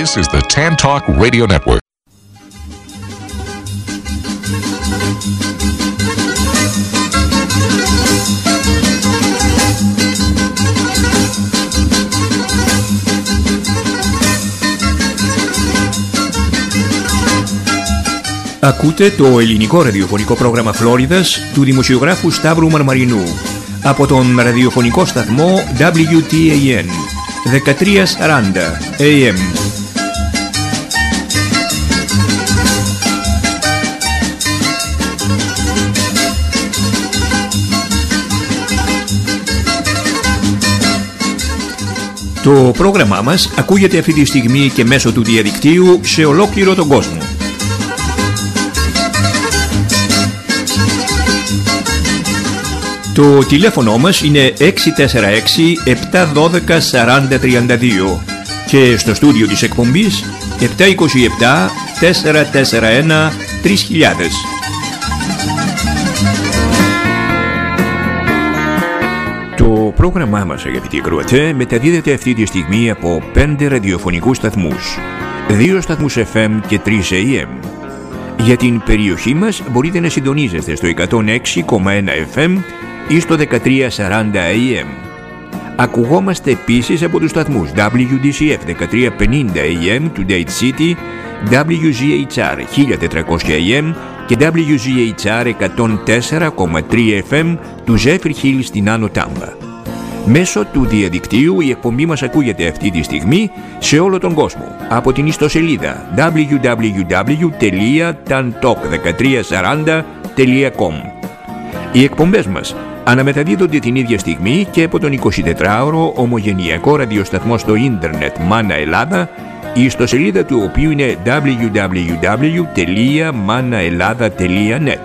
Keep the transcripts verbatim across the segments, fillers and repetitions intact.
This is the Tan Talk Radio Network. Ακούτε το ελληνικό ραδιοφωνικό πρόγραμμα Φλόριδας του δημοσιογράφου Σταύρου Μαρμαρινού από τον ραδιοφωνικό σταθμό ντάμπλιου τι έι εν δεκατριακόσια σαράντα έι εμ. Το πρόγραμμά μας ακούγεται αυτή τη στιγμή και μέσω του διαδικτύου σε ολόκληρο τον κόσμο. Το τηλέφωνο μας είναι έξι τέσσερα έξι επτά ένα δύο τέσσερα τρία δύο και στο στούντιο της εκπομπής επτά δύο επτά τέσσερα τέσσερα ένα τρεις χιλιάδες. Το πρόγραμμά μας, αγαπητοί ακροατές, μεταδίδεται αυτή τη στιγμή από πέντε ραδιοφωνικούς σταθμούς, δύο σταθμούς εφ εμ και τρεις έι εμ. Για την περιοχή μας μπορείτε να συντονίζεστε στο εκατόν έξι κόμμα ένα εφ εμ ή στο δεκατριακόσια σαράντα έι εμ. Ακουγόμαστε επίσης από τους σταθμούς ντάμπλιου ντι σι εφ δεκατριακόσια πενήντα έι εμ του Dade City, ντάμπλιου τζι έιτς αρ χίλια τετρακόσια έι εμ και ντάμπλιου τζι έιτς αρ εκατόν τέσσερα κόμμα τρία εφ εμ του Zephyr Hill στην Άνω Τάμπα. Μέσω του διαδικτύου η εκπομπή μας ακούγεται αυτή τη στιγμή σε όλο τον κόσμο από την ιστοσελίδα ντάμπλιου ντάμπλιου ντάμπλιου τελεία tan talk δεκατριακόσια σαράντα τελεία κομ. Οι εκπομπές μας αναμεταδίδονται την ίδια στιγμή και από τον εικοσιτετράωρο ομογενειακό ραδιοσταθμό στο ίντερνετ Μάνα Ελλάδα, η ιστοσελίδα του οποίου είναι ντάμπλιου ντάμπλιου ντάμπλιου τελεία μάνα Ελλάδα τελεία νετ.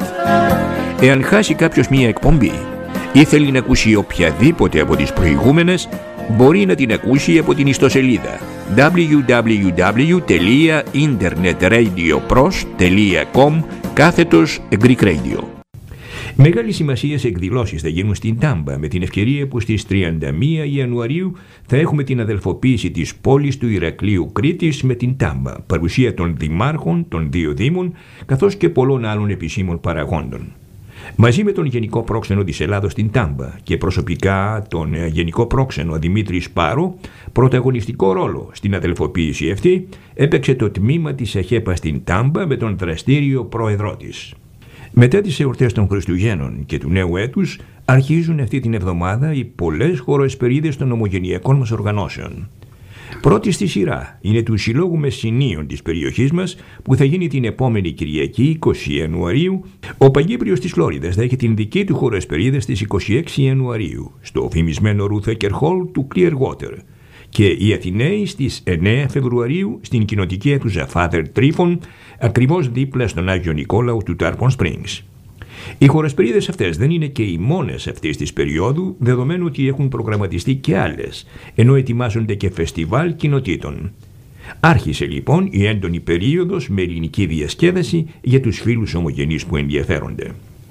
Εάν χάσει κάποιος μία εκπομπή ή θέλει να ακούσει οποιαδήποτε από τις προηγούμενες, μπορεί να την ακούσει από την ιστοσελίδα ντάμπλιου ντάμπλιου ντάμπλιου τελεία internetradiopros τελεία com κάθετος Greek Radio. Μεγάλη σημασία σε εκδηλώσεις θα γίνουν στην Τάμπα με την ευκαιρία που στις τριάντα μία Ιανουαρίου θα έχουμε την αδελφοποίηση της πόλης του Ηρακλείου Κρήτης με την Τάμπα, παρουσία των δημάρχων των δύο δήμων καθώς και πολλών άλλων επισήμων παραγόντων. Μαζί με τον Γενικό Πρόξενο της Ελλάδος στην Τάμπα και προσωπικά τον Γενικό Πρόξενο Δημήτρη Σπάρο, πρωταγωνιστικό ρόλο στην αδελφοποίηση αυτή έπαιξε το τμήμα της ΑΧΕΠΑ στην Τάμπα με τον δραστήριο πρόεδρό της. Μετά τις εορτές των Χριστουγέννων και του Νέου Έτους αρχίζουν αυτή την εβδομάδα οι πολλές χωροεσπερίδες των ομογενειακών μας οργανώσεων. Πρώτη στη σειρά είναι του Συλλόγου Μεσσηνίων της περιοχής μας που θα γίνει την επόμενη Κυριακή είκοσι Ιανουαρίου. Ο Παγκύπριος της Φλόριδας θα έχει την δική του χωροεσπερίδα στις είκοσι έξι Ιανουαρίου στο φημισμένο Ruth Ecker Hall του Clearwater και οι Αθηναίοι στις εννέα Φεβρουαρίου στην κοινοτική αίθουσα Father Tryphon ακριβώς δίπλα στον Άγιο Νικόλαο του Tarpon Springs. Οι χωροεσπερίδες αυτές δεν είναι και οι μόνες αυτής της περίοδου, δεδομένου ότι έχουν προγραμματιστεί και άλλες, ενώ ετοιμάζονται και φεστιβάλ κοινοτήτων. Άρχισε λοιπόν η έντονη περίοδος με ελληνική διασκέδαση για τους φίλους ομογενείς που ενδιαφέρονται.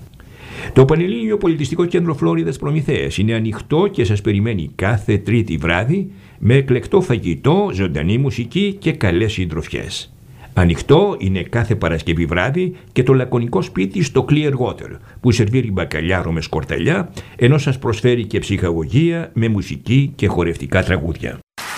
Το Πανελλήνιο Πολιτιστικό Κέντρο Φλόριδας Προμηθέας είναι ανοιχτό και σας περιμένει κάθε Τρίτη βράδυ με εκλεκτό φαγητό, ζωντανή μουσική και καλές συντροφιές. Ανοιχτό είναι κάθε Παρασκευή βράδυ και το λακωνικό σπίτι στο Clearwater που σερβίρει μπακαλιάρο με σκορταλιά, ενώ σας προσφέρει και ψυχαγωγία με μουσική και χορευτικά τραγούδια.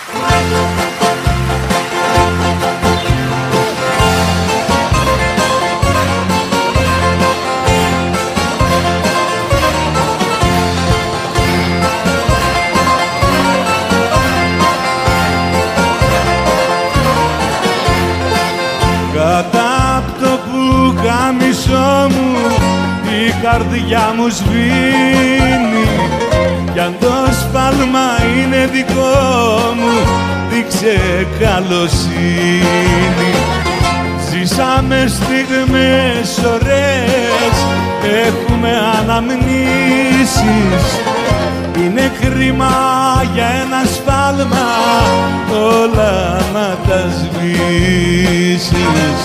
Κατά απ' το πουκάμισό μου η καρδιά μου σβήνει κι αν το σφάλμα είναι δικό μου δείξε καλοσύνη. Ζήσαμε στιγμές ωραίες, έχουμε αναμνήσεις. Είναι κρίμα για ένα σφάλμα όλα να τα σβήσεις.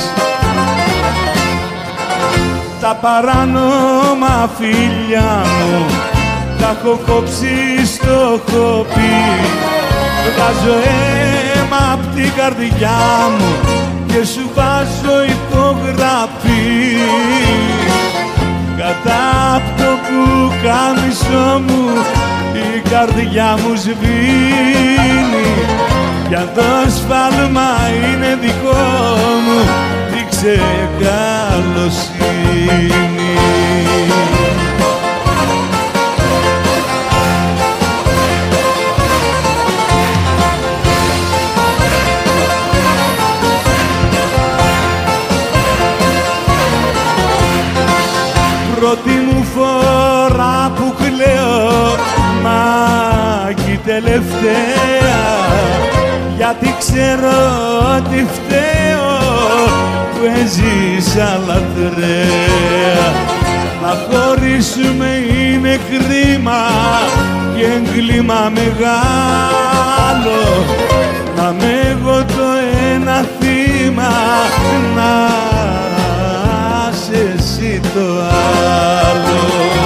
Τα παράνομα φίλια μου τα έχω κόψει στο χοπί. Βγάζω αίμα απ' την καρδιά μου και σου βάζω υπογραφή. Κατά απ' το πουκάμισο μου η καρδιά μου σβήνει. Κι αν το σφάλμα είναι δικό μου, δείξε καλοσύνη. Πρώτη μου φορά που κλαίω, μα κι τελευταία, γιατί ξέρω ότι φταίω που έζησα λατρέα. Να χωρίσουμε είναι κρίμα και έγκλημα μεγάλο, να με εγώ το ένα θύμα, να είσαι εσύ το άλλο.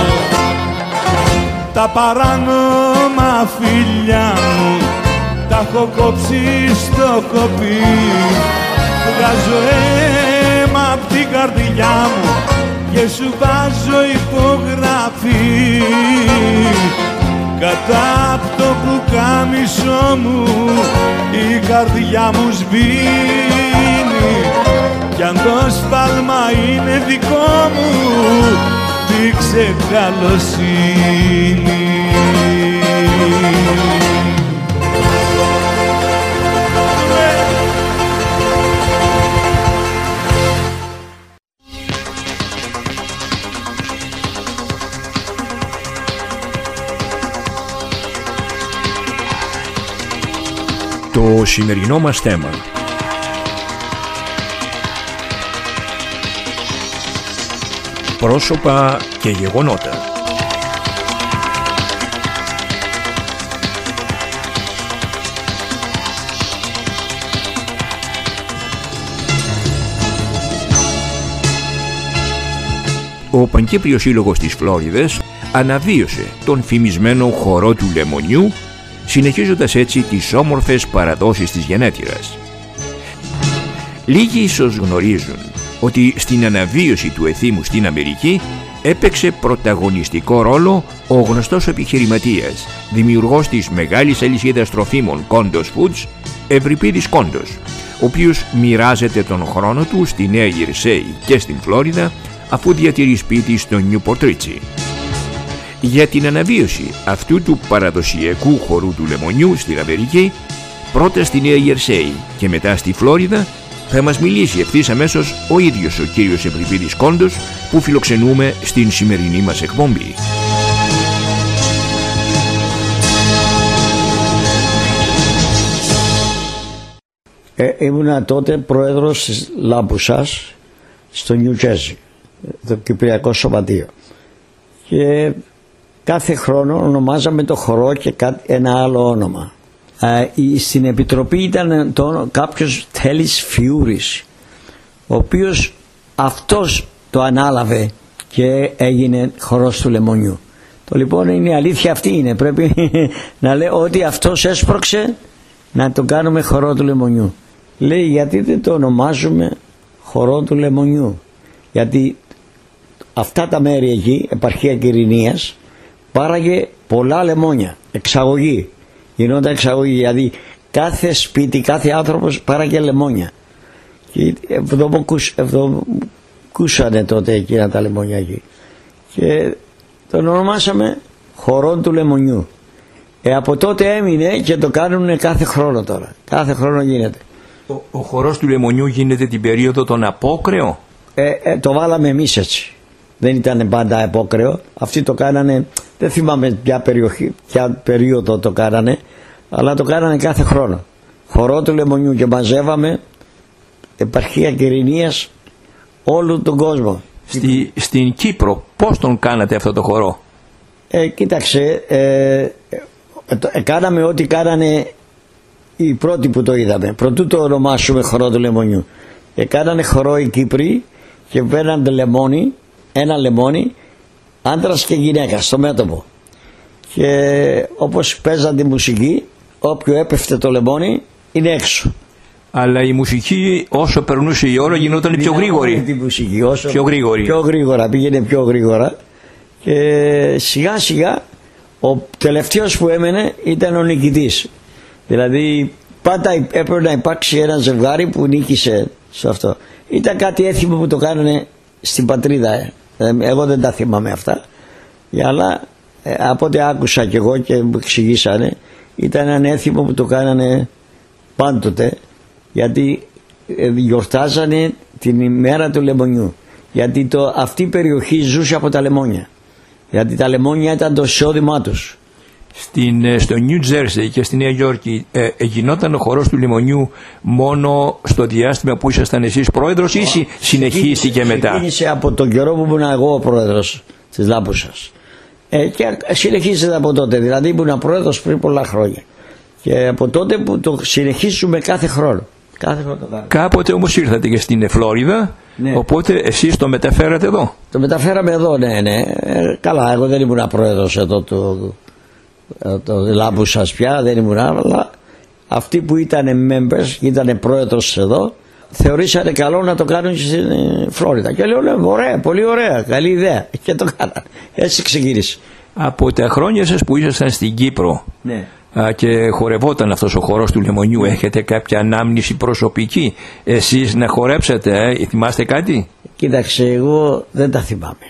Τα παράνομα φιλιά μου τα έχω κόψει στο κοπί. Βγάζω αίμα απ' την καρδιά μου και σου βάζω υπογραφή. Κατά απ' το πουκάμισο μου η καρδιά μου σβήνει. Κι αν το σφάλμα είναι δικό μου, δείξε καλοσύνη. Το σημερινό μας θέμα: πρόσωπα και γεγονότα. Ο Πανκύπριος Σύλλογος της Φλόριδας αναβίωσε τον φημισμένο χορό του Λεμονιού, συνεχίζοντας έτσι τις όμορφες παραδόσεις της γενέτειρας. Λίγοι ίσως γνωρίζουν ότι στην αναβίωση του εθήμου στην Αμερική έπαιξε πρωταγωνιστικό ρόλο ο γνωστός επιχειρηματίας, δημιουργός της μεγάλης αλυσίδας τροφίμων Kondos Foods, Ευρυπίδης Κόντος, ο οποίος μοιράζεται τον χρόνο του στη Νέα Γερσέη και στην Φλόριδα, αφού διατηρεί σπίτι στο Νιούπορτ Ρίτσι. Για την αναβίωση αυτού του παραδοσιακού χορού του Λεμονιού στην Αμερική, πρώτα στη Νέα Γερσέη και μετά στη Φλόριδα, θα μας μιλήσει ευθύς αμέσως ο ίδιος ο κύριος Ευρυπίδης Κόντος, που φιλοξενούμε στην σημερινή μας εκπομπή. Ε, ήμουνα τότε πρόεδρος της Λάμπουσας στο Νιου Τζέρζι, το Κυπριακό Σωματείο, και κάθε χρόνο ονομάζαμε το χορό και ένα άλλο όνομα. Ε, στην επιτροπή ήταν το, κάποιος Τέλης Φιούρης, ο οποίος αυτός το ανάλαβε και έγινε χορός του Λεμονιού. Το λοιπόν είναι η αλήθεια αυτή, είναι, πρέπει να λέω ότι αυτός έσπρωξε να το κάνουμε χορό του Λεμονιού. Λέει, γιατί δεν το ονομάζουμε χορό του Λεμονιού? Γιατί αυτά τα μέρη εκεί, επαρχία Κυρηνίας, πάραγε πολλά λεμόνια, εξαγωγή, γινόταν εξαγωγή, δηλαδή κάθε σπίτι, κάθε άνθρωπος πάραγε λεμόνια, και ευδοκούσανε τότε εκείνα τα λεμόνια εκεί, και τον ονομάσαμε χορό του Λεμονιού. Ε, από τότε έμεινε και το κάνουν κάθε χρόνο τώρα, κάθε χρόνο γίνεται. Ο, ο χορός του Λεμονιού γίνεται την περίοδο των απόκρεων. Ε, ε, το βάλαμε εμείς έτσι. Δεν ήταν πάντα απόκρεο. Αυτοί το κάνανε, δεν θυμάμαι ποια περιοχή, ποια περίοδο το κάνανε, αλλά το κάνανε κάθε χρόνο. Χορό του Λεμονιού, και μαζεύαμε επαρχία Κυρηνίας όλο τον κόσμο. Στη, στην Κύπρο πώς τον κάνατε αυτό το χορό? Ε, κοίταξε, ε, ε, ε, κάναμε ό,τι κάνανε οι πρώτοι που το είδαμε. Προτού το ονομάσουμε χορό του Λεμονιού. Ε, κάνανε χορό οι Κύπροι και παίρνανε λεμόνι, ένα λεμόνι, άντρας και γυναίκα στο μέτωπο. Και όπως παίζαν τη μουσική, όποιο έπεφτε το λεμόνι είναι έξω. Αλλά η μουσική όσο περνούσε η ώρα γινόταν πιο γρήγορη. Τη μουσική, όσο πιο γρήγορη. Πιο γρήγορα, πήγαινε πιο γρήγορα. Και σιγά σιγά ο τελευταίος που έμενε ήταν ο νικητής. Δηλαδή πάντα έπρεπε να υπάρξει ένα ζευγάρι που νίκησε σε αυτό. Ήταν κάτι έθιμο που το κάνανε στην πατρίδα. Εγώ δεν τα θυμάμαι αυτά. Αλλά από ό,τι άκουσα κι εγώ και μου εξηγήσανε, ήταν ένα έθιμο που το κάνανε πάντοτε, γιατί γιορτάζανε την ημέρα του λεμονιού. Γιατί το, αυτή η περιοχή ζούσε από τα λεμόνια. Γιατί τα λεμόνια ήταν το εισόδημά τους. Στην, στο Νιου Τζέρσι και στη Νέα Υόρκη ε, γινόταν ο χορός του λεμονιού μόνο στο διάστημα που ήσασταν εσείς πρόεδρος ή oh, συνεχίστηκε μετά? Ξεκίνησε από τον καιρό που ήμουν εγώ πρόεδρος της Λάμπουσας. Ε, και συνεχίζεται από τότε. Δηλαδή ήμουν πρόεδρος πριν πολλά χρόνια. Και από τότε που το συνεχίζουμε κάθε χρόνο. Κάθε χρόνο το Κάποτε όμως ήρθατε και στην Φλόριδα, ναι. Οπότε εσείς το μεταφέρατε εδώ. Το μεταφέραμε εδώ, ναι, ναι. Ε, καλά, εγώ δεν ήμουν πρόεδρος εδώ του το Λάμπουσας πια, δεν ήμουν, αλλά αυτοί που ήταν members, ήταν πρόεδρος εδώ, θεωρήσανε καλό να το κάνουν και στην Φλόριδα. Και λέω, ναι, ωραία, πολύ ωραία, καλή ιδέα. Και το κάνανε. Έτσι ξεκίνησε. Από τα χρόνια σας που ήσασταν στην Κύπρο, ναι, και χορευόταν αυτός ο χορός του λεμονιού, έχετε κάποια ανάμνηση προσωπική εσείς να χορέψετε, ε? Θυμάστε κάτι? Κοίταξε, εγώ δεν τα θυμάμαι,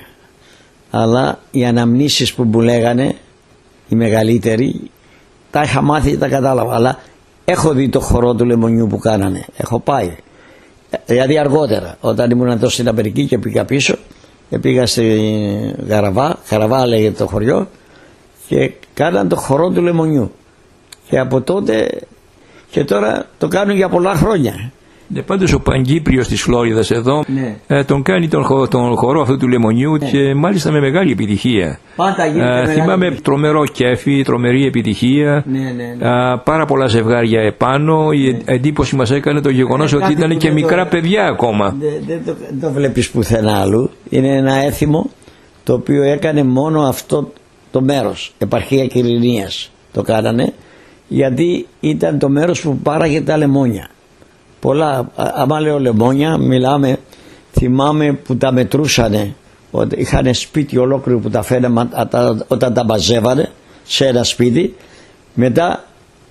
αλλά οι αναμνήσεις που μου λέγανε οι μεγαλύτεροι τα είχα μάθει και τα κατάλαβα, αλλά έχω δει το χορό του λεμονιού που κάνανε, έχω πάει. Δηλαδή αργότερα, όταν ήμουν εδώ στην Αμερική και πήγα πίσω, πήγα στη Γαραβά, Γαραβά λέγεται το χωριό, και κάναν το χορό του λεμονιού. Και από τότε και τώρα το κάνουν για πολλά χρόνια. Ναι, πάντως ο Παγκύπριος της Φλόριδας εδώ, ναι, ε, τον κάνει τον, χο, τον χορό αυτού του λεμονιού, ναι, και μάλιστα με μεγάλη επιτυχία. Πάντα γίνεται ε, θυμάμαι μεγάλη... τρομερό κέφι, τρομερή επιτυχία, ναι, ναι, ναι. Ε, πάρα πολλά ζευγάρια επάνω. Ναι. Η εντύπωση μας έκανε το γεγονός, ναι, ότι ήταν και μικρά το... παιδιά ακόμα. Δεν, δεν, το, δεν το βλέπεις πουθενά άλλου. Είναι ένα έθιμο το οποίο έκανε μόνο αυτό το μέρος, επαρχία Κυρηνίας το κάνανε, γιατί ήταν το μέρος που πάραγε τα λεμόνια. Πολλά, άμα λέω λεμόνια, μιλάμε, θυμάμαι που τα μετρούσανε, ότι είχαν σπίτι ολόκληρο που τα φαίναμε όταν τα μαζεύανε σε ένα σπίτι. Μετά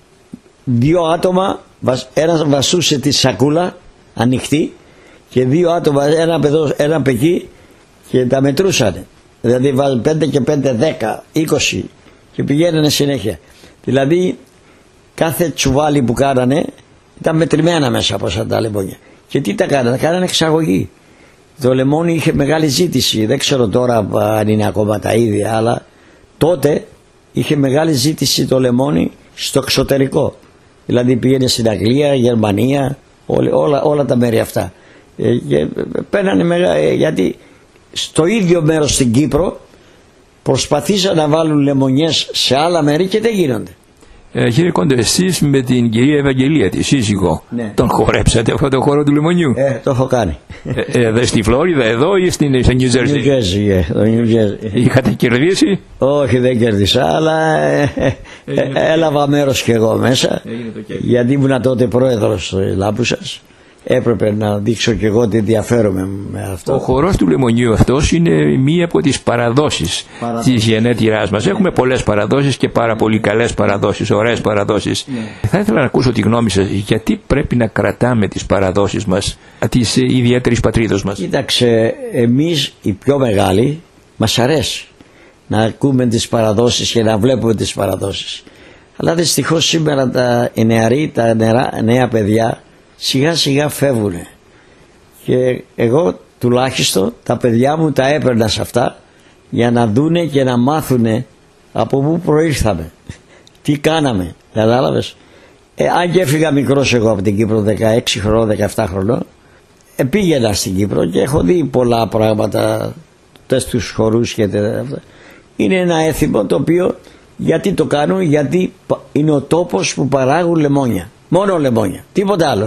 δύο άτομα, ένας βασούσε τη σακούλα ανοιχτή και δύο άτομα, ένα παιδό, ένα πεκί, και τα μετρούσανε. Δηλαδή βάζουν πέντε και πέντε, δέκα, είκοσι και πηγαίνανε συνέχεια. Δηλαδή κάθε τσουβάλι που κάνανε ήταν μετρημένα μέσα από σαν τα λεμόνια. Και τι τα κάνανε, κάνανε εξαγωγή. Το λεμόνι είχε μεγάλη ζήτηση, δεν ξέρω τώρα αν είναι ακόμα τα ίδια, αλλά τότε είχε μεγάλη ζήτηση το λεμόνι στο εξωτερικό. Δηλαδή πήγαινε στην Αγγλία, Γερμανία, όλα, όλα, όλα τα μέρη αυτά. Ε, και παίρνανε μεγα, ε, γιατί στο ίδιο μέρος στην Κύπρο προσπαθήσαν να βάλουν λεμονιές σε άλλα μέρη και δεν γίνονται. Ε, κύριε Κόντο, εσείς με την κυρία Ευαγγελία, τη σύζυγο, ναι, τον χορέψατε αυτό το χώρο του λεμονιού? Ε, το έχω κάνει. Ε, ε, στη Φλόριδα εδώ ή στην Νιου Τζέρσι? Νιου Τζέρσι, yeah, είχατε κερδίσει? Όχι, δεν κέρδισα, αλλά ε, ε, ε, έλαβα μέρος και εγώ μέσα, γιατί ήμουν τότε πρόεδρος Λάμπουσας. Έπρεπε να δείξω και εγώ ότι ενδιαφέρομαι με αυτό. Ο χορός του λεμονιού αυτός είναι μία από τις παραδόσεις Παραδόσεις. της γενέτειράς μας. Έχουμε πολλές παραδόσεις και πάρα πολύ καλές παραδόσεις, ωραίες παραδόσεις. Ναι. Θα ήθελα να ακούσω τη γνώμη σας, γιατί πρέπει να κρατάμε τις παραδόσεις μας, της ιδιαίτερης πατρίδος μας? Κοίταξε, εμείς οι πιο μεγάλοι μας αρέσει να ακούμε τις παραδόσεις και να βλέπουμε τις παραδόσεις. Αλλά δυστυχώς σήμερα τα νεαροί, τα νεαρά, νέα παιδιά σιγά σιγά φεύγουνε, και εγώ τουλάχιστον τα παιδιά μου τα έπαιρνα σε αυτά για να δούνε και να μάθουνε από πού προήρθαμε, τι κάναμε, κατάλαβες. Ε, αν και έφυγα μικρός εγώ από την Κύπρο, δεκαέξι χρονών, δεκαεπτά χρονών, ε, πήγαινα στην Κύπρο και έχω δει πολλά πράγματα, τους χορούς και τέτοια. Είναι ένα έθιμο το οποίο, γιατί το κάνουν, γιατί είναι ο τόπος που παράγουν λεμόνια. Μόνο λεμόνια, τίποτα άλλο.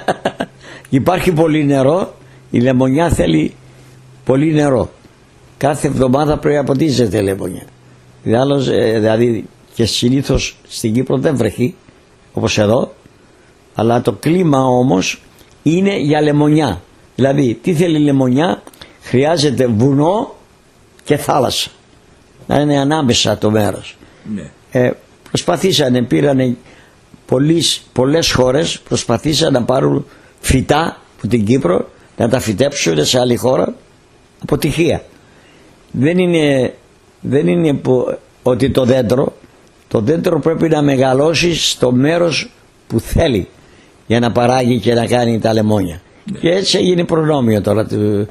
Υπάρχει πολύ νερό, η λεμονιά θέλει πολύ νερό. Κάθε εβδομάδα πρέπει να ποτίζεται λεμονιά. Δηλαδή και συνήθως στην Κύπρο δεν βρέχει, όπως εδώ, αλλά το κλίμα όμως είναι για λεμονιά. Δηλαδή τι θέλει λεμονιά? Χρειάζεται βουνό και θάλασσα, να είναι ανάμεσα το μέρος. Ναι. Ε, προσπαθήσανε, πήρανε πολλές, πολλές χώρες προσπαθήσαν να πάρουν φυτά από την Κύπρο, να τα φυτέψουν σε άλλη χώρα. Αποτυχία. Δεν είναι, δεν είναι που, ότι το δέντρο το δέντρο πρέπει να μεγαλώσει στο μέρος που θέλει για να παράγει και να κάνει τα λεμόνια. Ναι. Και έτσι έγινε προνόμιο τώρα του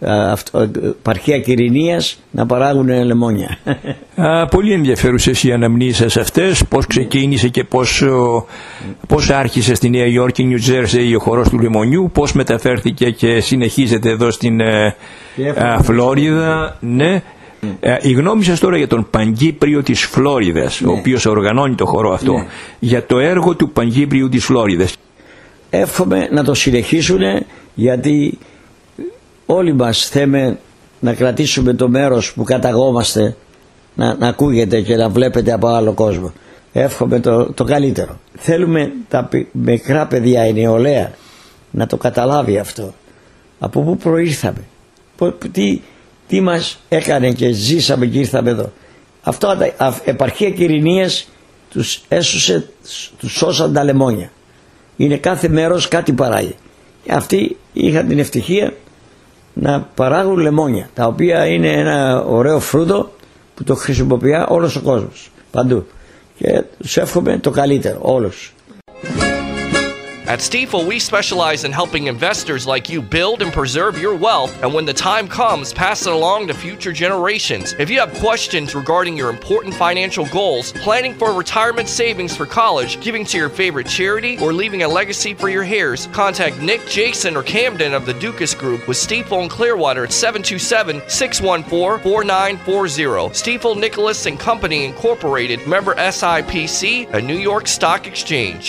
επαρχία Κυρηνίας να παράγουν λεμόνια. Α, πολύ ενδιαφέρουσες οι αναμνήσεις αυτές, πώς ξεκίνησε και πώς, πώς άρχισε στη Νέα Υόρκη, Νιου Τζέρσεϊ ο χορός του λεμονιού, πώς μεταφέρθηκε και συνεχίζεται εδώ στην α, Φλόριδα. Ναι. Ε, η γνώμη σας τώρα για τον Παγκύπριο της Φλόριδας, ναι, ο οποίος οργανώνει το χορό αυτό, ναι, για το έργο του Παγκύπριου της Φλόριδας. Εύχομαι να το συνεχίσουν, γιατί όλοι μας θέμε να κρατήσουμε το μέρος που καταγόμαστε να, να ακούγεται και να βλέπετε από άλλο κόσμο. Εύχομαι το, το καλύτερο. Θέλουμε τα μικρά παιδιά, η νεολαία, να το καταλάβει αυτό. Από πού προήρθαμε, τι, τι μας έκανε και ζήσαμε και ήρθαμε εδώ. Αυτό, επαρχία Κυρηνίας τους έσωσε, τους σώσαν τα λεμόνια. Είναι κάθε μέρος κάτι παράγει. Και αυτοί είχαν την ευτυχία να παράγουν λεμόνια, τα οποία είναι ένα ωραίο φρούτο που το χρησιμοποιεί όλος ο κόσμος, παντού. Και τους εύχομαι το καλύτερο, όλους. At Stifel, we specialize in helping investors like you build and preserve your wealth, and when the time comes, pass it along to future generations. If you have questions regarding your important financial goals, planning for retirement savings for college, giving to your favorite charity, or leaving a legacy for your heirs, contact Nick, Jason, or Camden of the Dukas Group with Stifel in Clearwater at seven two seven, six one four, four nine four zero. Stifel Nicholas and Company Incorporated, member S I P C, a New York Stock Exchange.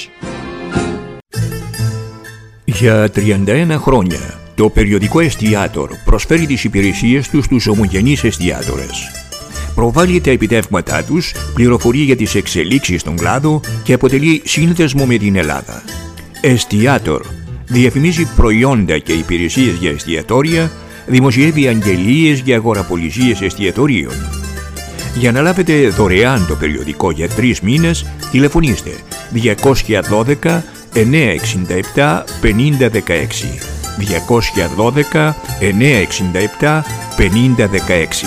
Για τριάντα ένα χρόνια, το περιοδικό Εστιάτορ προσφέρει τις υπηρεσίες του στους ομογενείς εστιάτορες. Προβάλλει τα επιτεύγματά τους, πληροφορεί για τις εξελίξεις στον κλάδο και αποτελεί σύνδεσμο με την Ελλάδα. Εστιάτορ διαφημίζει προϊόντα και υπηρεσίες για εστιατόρια, δημοσιεύει αγγελίες για αγοραπολισίες εστιατορίων. Για να λάβετε δωρεάν το περιοδικό για τρεις μήνες, τηλεφωνήστε διακόσια δώδεκα εννιακόσια εξήντα επτά πενήντα δεκαέξι. διακόσια δώδεκα εννιακόσια εξήντα επτά πενήντα δεκαέξι.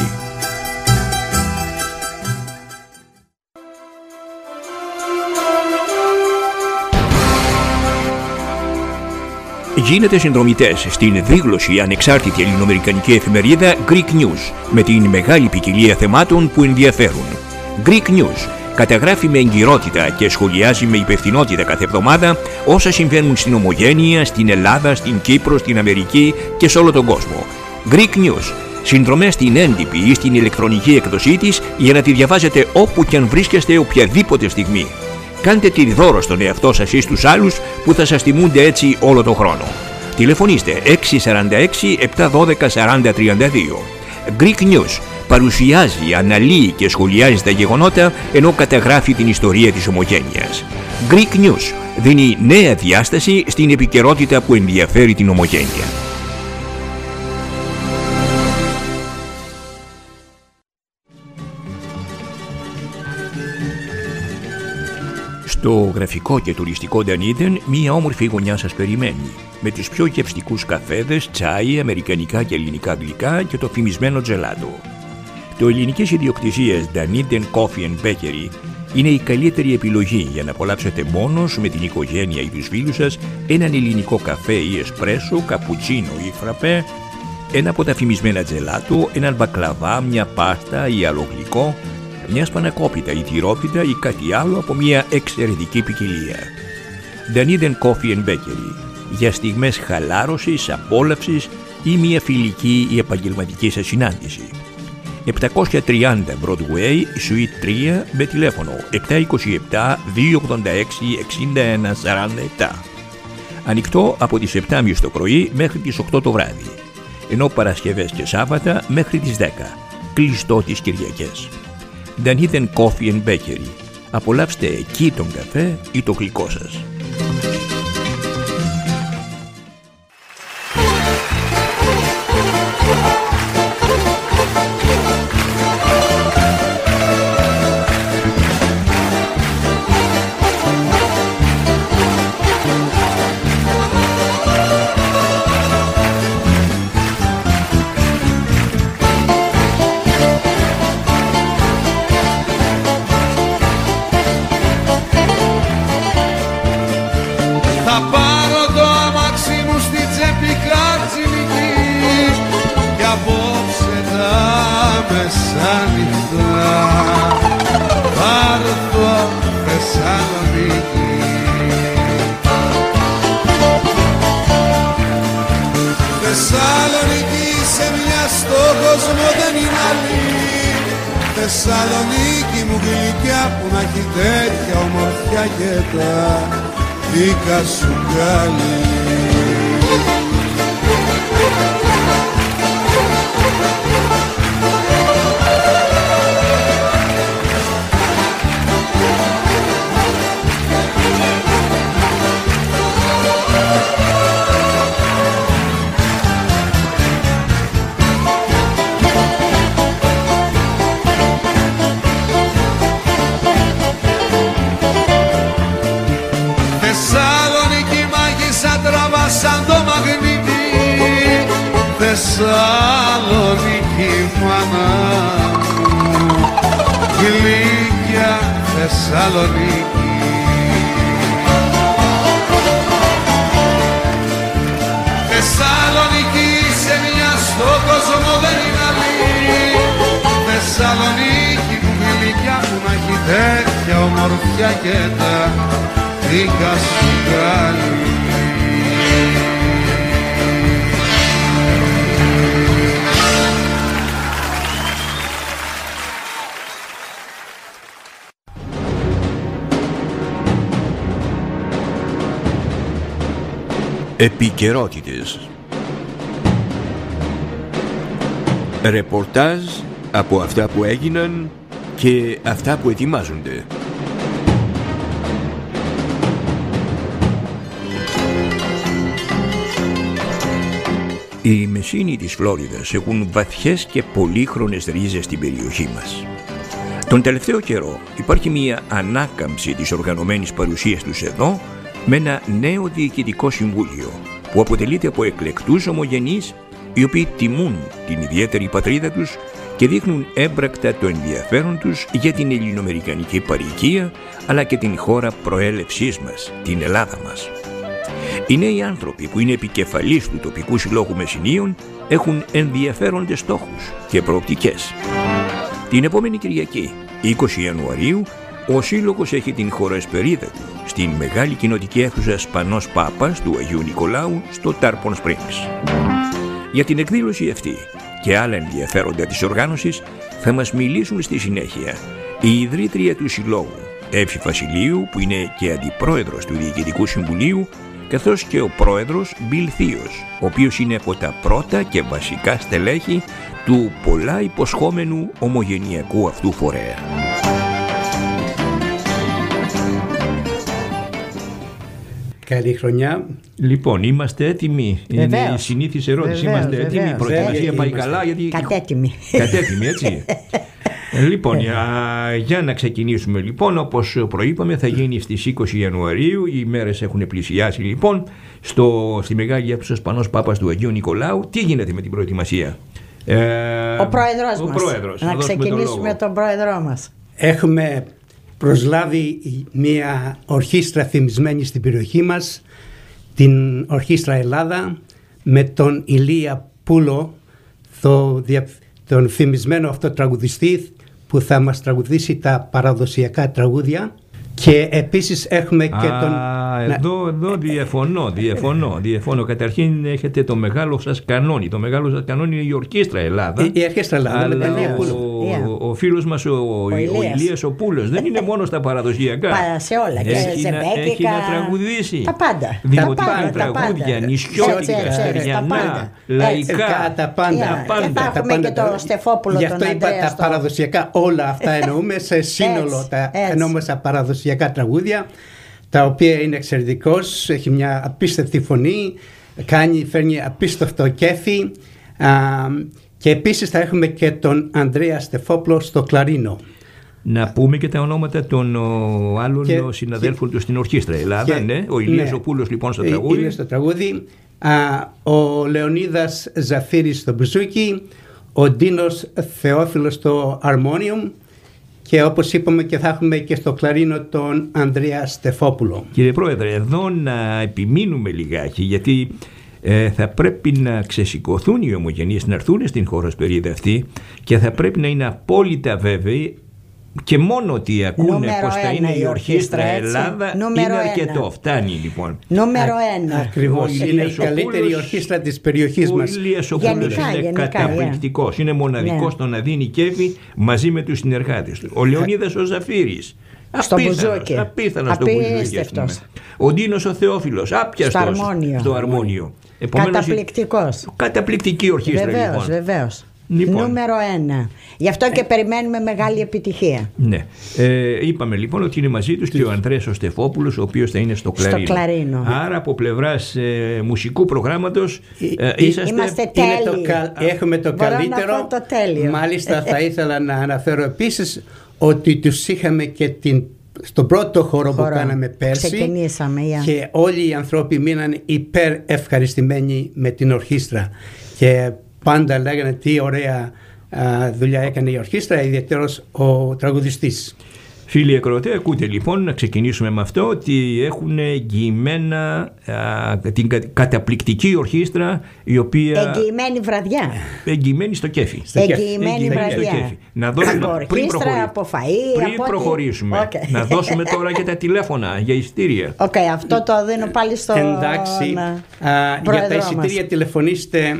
Γίνετε συνδρομητές στην δίγλωση ανεξάρτητη ελληνοαμερικανική εφημερίδα Greek News με την μεγάλη ποικιλία θεμάτων που ενδιαφέρουν. Greek News καταγράφει με εγκυρότητα και σχολιάζει με υπευθυνότητα κάθε εβδομάδα όσα συμβαίνουν στην Ομογένεια, στην Ελλάδα, στην Κύπρο, στην Αμερική και σε όλο τον κόσμο. Greek News. Συνδρομές στην έντυπη ή στην ηλεκτρονική εκδοσή της για να τη διαβάζετε όπου και αν βρίσκεστε οποιαδήποτε στιγμή. Κάντε τη δώρο στον εαυτό σας ή στους άλλους που θα σας τιμούνται έτσι όλο τον χρόνο. Τηλεφωνήστε έξι τέσσερα έξι επτά ένα δύο τέσσερα τρία δύο. Greek News παρουσιάζει, αναλύει και σχολιάζει τα γεγονότα ενώ καταγράφει την ιστορία της Ομογένειας. Greek News δίνει νέα διάσταση στην επικαιρότητα που ενδιαφέρει την Ομογένεια. Στο γραφικό και τουριστικό Dunedin, μία όμορφη γωνιά σας περιμένει, με τους πιο γευστικούς καφέδες, τσάι, αμερικανικά και ελληνικά γλυκά και το φημισμένο τζελάτο. Το ελληνικής ιδιοκτησίας Dunedin Coffee and Bakery είναι η καλύτερη επιλογή για να απολαύσετε μόνος με την οικογένεια ή τους φίλους σας έναν ελληνικό καφέ ή εσπρέσο, καπουτσίνο ή φραπέ, ένα από τα φημισμένα τζελάτο, έναν μπακλαβά, μια πάστα ή άλλο γλυκό, μια σπανακόπιτα ή τυρόπιτα ή κάτι άλλο από μια εξαιρετική ποικιλία. Dunedin Coffee and Bakery, για στιγμές χαλάρωσης, απόλαυσης ή μια φιλική ή επαγγελματική σας συνάντηση. επτακόσια τριάντα Broadway, Suite τρία, με τηλέφωνο επτά δύο επτά δύο ογδόντα έξι εξήντα ένα σαράντα επτά. Ανοιχτό από τις επτά και μισή το πρωί μέχρι τις οκτώ το βράδυ, ενώ Παρασκευές και Σάββατα μέχρι τις δέκα, κλειστό τις Κυριακές. Dunedin Coffee and Bakery, απολαύστε εκεί τον καφέ ή το γλυκό σας. Θεσσαλονίκη μου γλυκιά που να έχει τέτοια ομορφιά και τα δίκα σου γκάλι. Θεσσαλονίκη μάνα μου, γλυκιά Θεσσαλονίκη. Θεσσαλονίκη σε μια στο κόσμο δεν είναι άλλη. Θεσσαλονίκη μου γλυκιά που να έχει τέτοια ομορφιά και τα δίκα σου γκάλι. Επικαιρότητες. Ρεπορτάζ από αυτά που έγιναν και αυτά που ετοιμάζονται. Οι Μεσίνοι της Φλόριδας έχουν βαθιές και πολύχρονες ρίζες στην περιοχή μας. Τον τελευταίο καιρό υπάρχει μια ανάκαμψη της οργανωμένης παρουσίας τους εδώ, με ένα νέο διοικητικό συμβούλιο που αποτελείται από εκλεκτούς ομογενείς οι οποίοι τιμούν την ιδιαίτερη πατρίδα τους και δείχνουν έμπρακτα το ενδιαφέρον τους για την ελληνοαμερικανική παροικία αλλά και την χώρα προέλευσής μας, την Ελλάδα μας. Οι νέοι άνθρωποι που είναι επικεφαλής του τοπικού συλλόγου Μεσσηνίων έχουν ενδιαφέροντες στόχους και προοπτικές. Την επόμενη Κυριακή, είκοσι Ιανουαρίου, ο Σύλλογος έχει την χωροεσπερίδα του στην μεγάλη κοινοτική αίθουσα Σπανός Πάπας του Αγίου Νικολάου στο Τάρπον Springs. Για την εκδήλωση αυτή και άλλα ενδιαφέροντα της οργάνωσης θα μας μιλήσουν στη συνέχεια η ιδρύτρια του Συλλόγου, Εύση Βασιλείου, που είναι και αντιπρόεδρος του Διοικητικού Συμβουλίου, καθώς και ο πρόεδρος Μπιλ Θείος, ο οποίος είναι από τα πρώτα και βασικά στελέχη του πολλά υποσχόμενου ομογενειακού αυτού φορέα. Καλή χρονιά. Λοιπόν, είμαστε έτοιμοι. Βεβαίως. Είναι η συνήθις ερώτηση. Βεβαίως, είμαστε έτοιμοι. βεβαίως. Η προετοιμασία πάει Είμαστε. καλά. Γιατί... Κατέτοιμη. Κατέτοιμη, έτσι. Ε, λοιπόν, για, για να ξεκινήσουμε λοιπόν, όπως προείπαμε, θα γίνει στις είκοσι Ιανουαρίου. Οι μέρες έχουν πλησιάσει λοιπόν στο, στη μεγάλη αίθουσα Σπανός Πάπας του Αγίου Νικολάου. Τι γίνεται με την προετοιμασία? Ε, ο πρόεδρος ο μας. πρόεδρος. Να ξεκινήσουμε τον, τον πρόεδρό μας. Έχουμε προσλάβει μια ορχήστρα θυμισμένη στην περιοχή μας, την Ορχήστρα Ελλάδα, με τον Ηλία Πούλο, το, τον θυμισμένο αυτό τραγουδιστή που θα μας τραγουδήσει τα παραδοσιακά τραγούδια, Και επίσης έχουμε και Α, τον... Εδώ, εδώ διαφωνώ, διαφωνώ, διαφωνώ. Καταρχήν έχετε το μεγάλο σας κανόνι. Το μεγάλο σας κανόνι είναι η Ορχήστρα Ελλάδα. Η, η Ορχήστρα Ελλάδα. Αλλά ο, ο, ο φίλος μας ο, ο, ο Ηλίας ο Πούλος δεν είναι μόνο στα παραδοσιακά. Σε όλα. Και έχει, να, έχει να τραγουδήσει. Τα πάντα. Δημοτικά τραγούδια, νησιώτικα, στεριανά, λαϊκά. Τα πάντα. Και θα έχουμε και το Στεφόπουλο τον Ανδρέα. Γι' αυτό είπα τα παραδοσιακά. Όλα αυτά εννοούμε σε σύνολο. Τα εννοούμε στα παραδοσιακά τραγούδια, τα οποία είναι εξαιρετικός, έχει μια απίστευτη φωνή, κάνει, φέρνει απίστευτο κέφι, α, και επίσης θα έχουμε και τον Ανδρέα Στεφόπουλο στο κλαρίνο. Να πούμε και τα ονόματα των ο, άλλων και, συναδέλφων και, του στην Ορχήστρα Ελλάδα, και, ναι, ο Ηλίας ναι, ο Πούλος λοιπόν στο τραγούδι. Είναι στο τραγούδι, α, ο Λεωνίδας Ζαφύρης στο μπουζούκι, ο Ντίνος Θεόφιλος στο αρμόνιουμ, και όπως είπαμε και θα έχουμε και στο κλαρίνο τον Ανδρέα Στεφόπουλο. Κύριε Πρόεδρε, εδώ να επιμείνουμε λιγάκι, γιατί ε, θα πρέπει να ξεσηκωθούν οι ομογενείς, να έρθουν στην χωροσπερίδα αυτή και θα πρέπει να είναι απόλυτα βέβαιοι και μόνο ότι ακούνε Νούμερο πως θα είναι η Ορχήστρα Ελλάδα. Νούμερο είναι ένα. αρκετό, φτάνει λοιπόν. Νούμερο ένα. Ακριβώς, είναι η καλύτερη ορχήστρα της περιοχής μας. Ο Ηλίας ο Πούλος είναι γενικά, καταπληκτικός, yeah. είναι μοναδικός yeah. στο να δίνει κέφι μαζί με τους συνεργάτες του. Ο Λεωνίδας ο Ζαφύρης, στο μπουζούκι, απίθανος στο μπουζούκι. Ο Ντίνος ο Θεόφιλος, άπιαστος στο αρμόνιο. Στο αρμόνιο. Επομένως, καταπληκτικός. Καταπληκτική ορχήστρα. Βεβαίως, λοιπόν. βεβαίως. Λοιπόν. Νούμερο ένα. Γι' αυτό και περιμένουμε μεγάλη επιτυχία. Ναι. Ε, είπαμε λοιπόν ότι είναι μαζί τους και ο Ανδρέας ο Στεφόπουλος, ο οποίος θα είναι στο κλαρίνο. Στο κλαρίνο. Άρα από πλευράς ε, μουσικού προγράμματος ε, είσαστε... Είμαστε τέλειοι. Το, έχουμε το Μπορώ καλύτερο. Το τέλειο. Μάλιστα θα ήθελα να αναφέρω επίσης ότι τους είχαμε και την, στον πρώτο χώρο, χώρο που κάναμε πέρσι. Ξεκινήσαμε, yeah. Και όλοι οι άνθρωποι μείναν υπέρ ευχαριστημένοι με την ορχήστρα. Και πάντα λέγανε τι ωραία α, δουλειά έκανε η ορχήστρα, ιδιαίτερος ο τραγουδιστής. Φίλοι ακροατές, ακούτε λοιπόν, να ξεκινήσουμε με αυτό, ότι έχουν εγγυημένα α, την κα, καταπληκτική ορχήστρα, η οποία... Εγγυημένη βραδιά. Εγγυημένη στο κέφι. Στο εγγυημένη κέφι. βραδιά. Στο κέφι. Να δώσουμε, από πριν, ορχήστρα, προχωρή, από φαΐ, πριν από προχωρήσουμε, okay. να δώσουμε τώρα και τα τηλέφωνα για εισιτήρια. Οκ, okay, αυτό το δίνω πάλι στο... Εντάξει, α, για τα εισιτήρια τηλεφωνήστε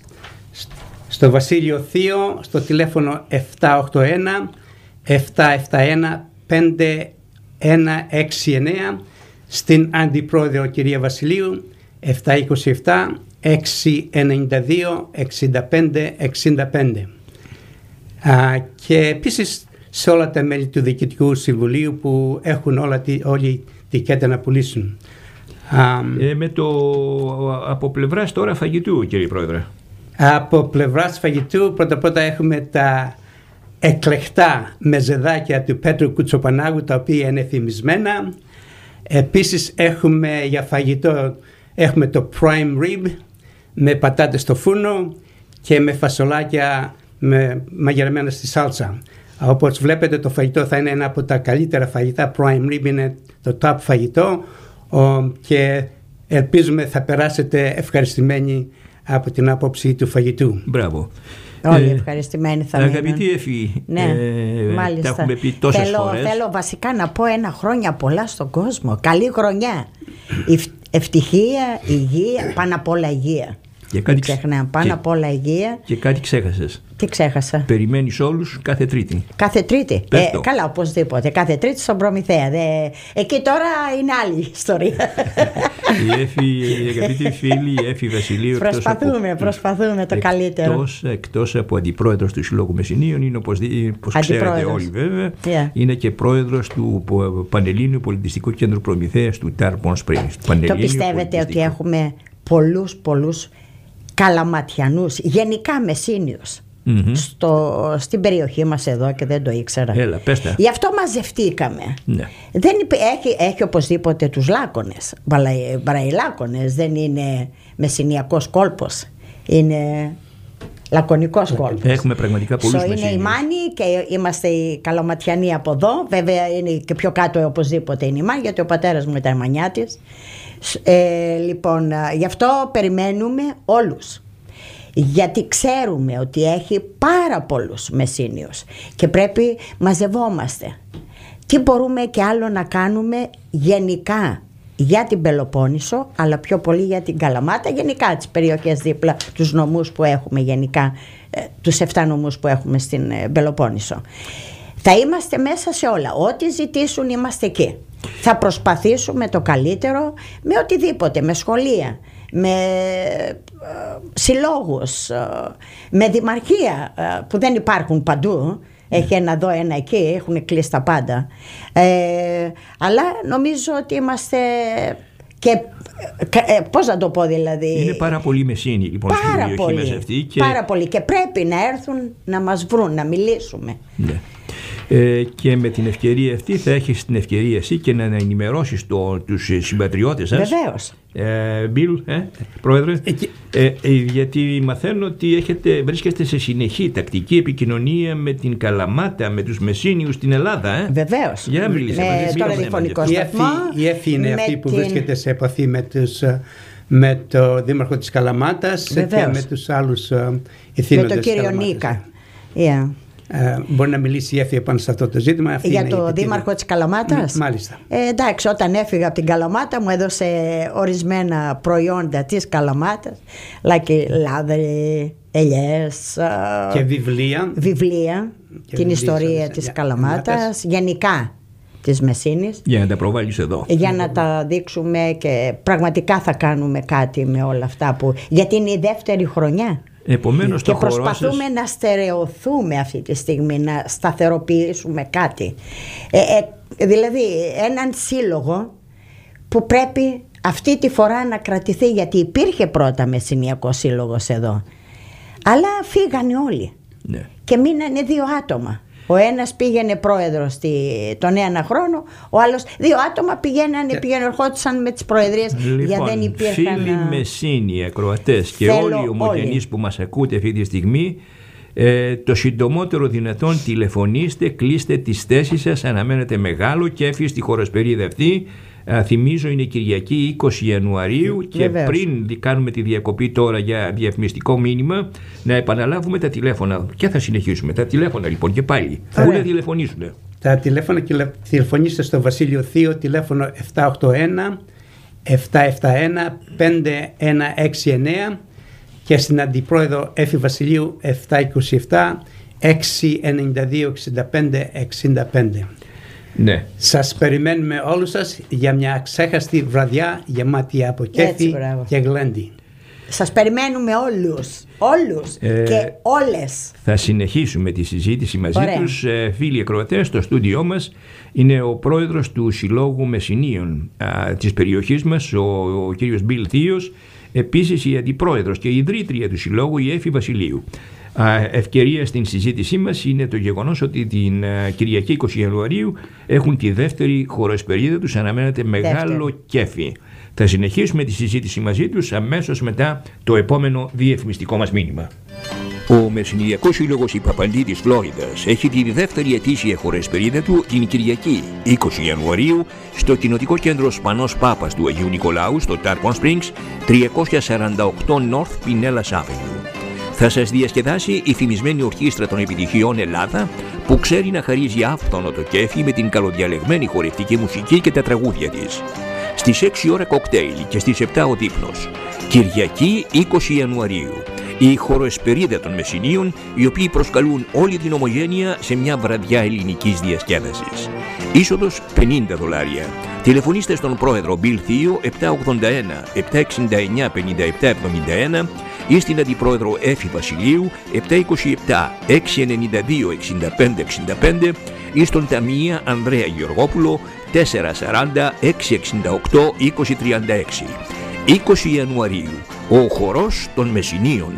στο Βασίλειο Θείο, στο τηλέφωνο επτά οκτώ ένα επτά επτά ένα πέντε ένα έξι εννέα, στην Αντιπρόεδρο κυρία Βασιλείου επτά είκοσι επτά έξι ενενήντα δύο εξήντα πέντε εξήντα πέντε. Α, και επίσης σε όλα τα μέλη του Διοικητικού Συμβουλίου που έχουν όλα τη, όλη τη κέτα να πουλήσουν. Ε, με το από πλευράς τώρα φαγητού, κύριε Πρόεδρε. Από πλευράς φαγητού πρώτα πρώτα έχουμε τα εκλεκτά μεζεδάκια του Πέτρου Κουτσοπανάγου, τα οποία είναι θυμισμένα. Επίσης έχουμε για φαγητό έχουμε το prime rib με πατάτες στο φούρνο και με φασολάκια με, μαγειρεμένα στη σάλτσα. Όπως βλέπετε το φαγητό θα είναι ένα από τα καλύτερα φαγητά. Prime rib είναι το top φαγητό ο, και ελπίζουμε θα περάσετε ευχαριστημένοι από την άποψη του φαγητού. Μπράβο. Όλοι ευχαριστημένοι θα μείνουν. Αγαπητή Εφη, ναι, ε, μάλιστα. τα έχουμε πει τόσες θέλω, φορές. Θέλω βασικά να πω ένα χρόνια πολλά στον κόσμο. Καλή χρονιά. Ευτυχία, υγεία, πάνω απ' όλα υγεία. Και κάτι, ξεχνάμε, πάνω και, απ' όλα υγεία. Και κάτι ξέχασες. Τι ξέχασα? Περιμένεις όλους κάθε Τρίτη. Κάθε Τρίτη. Ε, καλά, οπωσδήποτε. Κάθε Τρίτη στον Προμηθέα. Δε... Εκεί τώρα είναι άλλη ιστορία. Η Έφη, η αγαπητή φίλη, η Έφη Βασιλείου. Προσπαθούμε, από, προσπαθούμε το εκτός, καλύτερο. Εκτός από αντιπρόεδρος του Συλλόγου Μεσσηνίων, είναι όπως, όπως ξέρετε όλοι βέβαια, yeah. είναι και πρόεδρος του Πανελλήνιου Πολιτιστικού Κέντρου Προμηθέας του Tarpon Springs. Το πιστεύετε ότι έχουμε πολλούς, πολλούς καλαματιανούς, γενικά Μεσσήνιους, mm-hmm. στο, στην περιοχή μας εδώ και δεν το ήξερα. Έλα, πες τα. Γι' αυτό μαζευτήκαμε. Ναι. Δεν υπ, έχει, έχει οπωσδήποτε τους λάκωνες, μπραϊλάκωνες, δεν είναι μεσσηνιακός κόλπος, είναι λακωνικός κόλπος. Έχουμε πραγματικά πολλούς so, είναι η Μάνη και είμαστε οι καλαματιανοί από εδώ, βέβαια είναι και πιο κάτω οπωσδήποτε είναι η Μάνη, γιατί ο πατέρας μου ήταν μανιάτης. Ε, λοιπόν, γι' αυτό περιμένουμε όλους, γιατί ξέρουμε ότι έχει πάρα πολλούς Μεσσήνιους και πρέπει μαζευόμαστε. τι μπορούμε και άλλο να κάνουμε γενικά για την Πελοπόννησο, αλλά πιο πολύ για την Καλαμάτα, γενικά τις περιοχές δίπλα, τους νομούς που έχουμε γενικά, τους εφτά νομούς που έχουμε στην Πελοπόννησο. Θα είμαστε μέσα σε όλα, ό,τι ζητήσουν είμαστε εκεί. Θα προσπαθήσουμε το καλύτερο με οτιδήποτε, με σχολεία, με συλλόγους, με δημαρχία που δεν υπάρχουν παντού. Έχει ένα εδώ, ένα εκεί, έχουν κλείσει τα πάντα. Ε, αλλά νομίζω ότι είμαστε και ε, πώς να το πω δηλαδή. Είναι πάρα πολύ μεσίνη λοιπόν στην περιοχή μας αυτή. Και... Πάρα πολύ και πρέπει να έρθουν να μας βρουν, να μιλήσουμε. Ναι. Ε, και με την ευκαιρία αυτή θα έχεις την ευκαιρία εσύ και να ενημερώσεις το, τους συμπατριώτες σας. Βεβαίως. Ε, Μπιλ, ε, πρόεδρε, ε, ε, γιατί μαθαίνω ότι έχετε, βρίσκεστε σε συνεχή τακτική επικοινωνία με την Καλαμάτα, με τους Μεσίνιους στην Ελλάδα. Ε. Βεβαίως. Για να μιλήσετε μαζί. Το ραδιοφωνικό σταθμό. Η Εφη είναι αυτή που την... βρίσκεται σε επαφή με, τους, με το Δήμαρχο της Καλαμάτας. Βεβαίως. Και με τους άλλους ηθήνοντες. Με τον κύριο Νίκα. Yeah. Ε, μπορεί να μιλήσει η Εφη επάνω σε αυτό το ζήτημα. Αυτή για το Δήμαρχο της Καλαμάτας. Μ, μάλιστα. Ε, εντάξει, όταν έφυγα από την Καλαμάτα μου έδωσε ορισμένα προϊόντα της Καλαμάτας, like λάδρι, ελιές και βιβλία, βιβλία και την ιστορία της για, Καλαμάτας, για, γενικά της Μεσίνης. Για να τα προβάλλεις εδώ. Για να τα δείξουμε και πραγματικά θα κάνουμε κάτι με όλα αυτά που... Γιατί είναι η δεύτερη χρονιά. Επομένως, και το προσπαθούμε σας... να στερεωθούμε αυτή τη στιγμή, να σταθεροποιήσουμε κάτι. Ε, ε, δηλαδή έναν σύλλογο που πρέπει αυτή τη φορά να κρατηθεί, γιατί υπήρχε πρώτα Μεσσηνιακός Σύλλογος εδώ, αλλά φύγανε όλοι. Ναι. Και μείνανε δύο άτομα. Ο ένας πήγαινε πρόεδρος στη, τον ένα χρόνο, ο άλλος δύο άτομα πηγαίνανε, yeah. πήγαινε, ερχόντουσαν με τις προεδρίες. Λοιπόν, για δεν υπήρχαν... φίλοι Μεσσίνοι, ακροατές και όλοι οι ομογενείς που μας ακούτε αυτή τη στιγμή, ε, το συντομότερο δυνατόν τηλεφωνήστε, κλείστε τις θέσεις σας, αναμένετε μεγάλο κέφι στη χωροσπερίδα αυτή. Α, θυμίζω είναι Κυριακή είκοσι Ιανουαρίου και Βεβαίως. Πριν κάνουμε τη διακοπή τώρα για διαφημιστικό μήνυμα, να επαναλάβουμε τα τηλέφωνα και θα συνεχίσουμε. Τα τηλέφωνα λοιπόν και πάλι. Πού να τηλεφωνήσουν? Τα τηλέφωνα, τηλεφωνήστε στο Βασίλειο Θείο, τηλέφωνο επτά οκτώ ένα επτά επτά ένα πέντε ένα έξι εννέα και στην Αντιπρόεδρο Εφη Βασιλείου επτά είκοσι επτά έξι ενενήντα δύο εξήντα πέντε εξήντα πέντε. Ναι. Σας περιμένουμε όλους σας για μια αξέχαστη βραδιά γεμάτη από κέφι και γλέντι. Σας περιμένουμε όλους, όλους ε, και όλες. Θα συνεχίσουμε τη συζήτηση μαζί Ωραία. τους. Ε, φίλοι ακροατές, στο στούντιό μας είναι ο πρόεδρος του Συλλόγου Μεσσηνίων α, της περιοχής μας, ο, ο κύριος Μπιλ Θείος, επίσης η αντιπρόεδρος και η ιδρύτρια του Συλλόγου, η Εφη Βασιλείου. Ευκαιρία στην συζήτησή μας είναι το γεγονός ότι την Κυριακή είκοσι Ιανουαρίου έχουν τη δεύτερη χωροσπερίδα τους, αναμένεται μεγάλο δεύτερη. Κέφι. Θα συνεχίσουμε τη συζήτηση μαζί τους αμέσως μετά το επόμενο διαφημιστικό μας μήνυμα. Ο Μεσσηνιακός Σύλλογος η Παπαντή της Φλόριδας έχει τη δεύτερη ετήσια χωροσπερίδα του την Κυριακή είκοσι Ιανουαρίου στο κοινοτικό κέντρο Σπανός Πάπας του Αγίου Νικολάου στο Tarpon Springs τριακόσια σαράντα οκτώ North Pinellas Avenue. Θα σας διασκεδάσει η φημισμένη ορχήστρα των επιτυχιών Ελλάδα που ξέρει να χαρίζει άφθονο το κέφι με την καλοδιαλεγμένη χορευτική μουσική και τα τραγούδια της. Στις έξι ώρα κοκτέιλ και στις επτά ο δείπνος. Κυριακή είκοσι Ιανουαρίου. Η χωροεσπερίδα των Μεσσηνίων, οι οποίοι προσκαλούν όλη την ομογένεια σε μια βραδιά ελληνικής διασκέδασης. Είσοδος πενήντα δολάρια. Τηλεφωνήστε στον πρόεδρο Μπιλ Θείο επτά ογδόντα ένα επτά εξήντα εννέα πενήντα επτά εβδομήντα ένα ή στην αντιπρόεδρο Εφη Βασιλείου επτά είκοσι επτά έξι ενενήντα δύο εξήντα πέντε εξήντα πέντε ή στον Ταμεία Ανδρέα Γεωργόπουλο τέσσερα σαράντα έξι εξήντα οκτώ είκοσι τριάντα έξι. είκοσι Ιανουαρίου, ο χορός των Μεσσηνίων.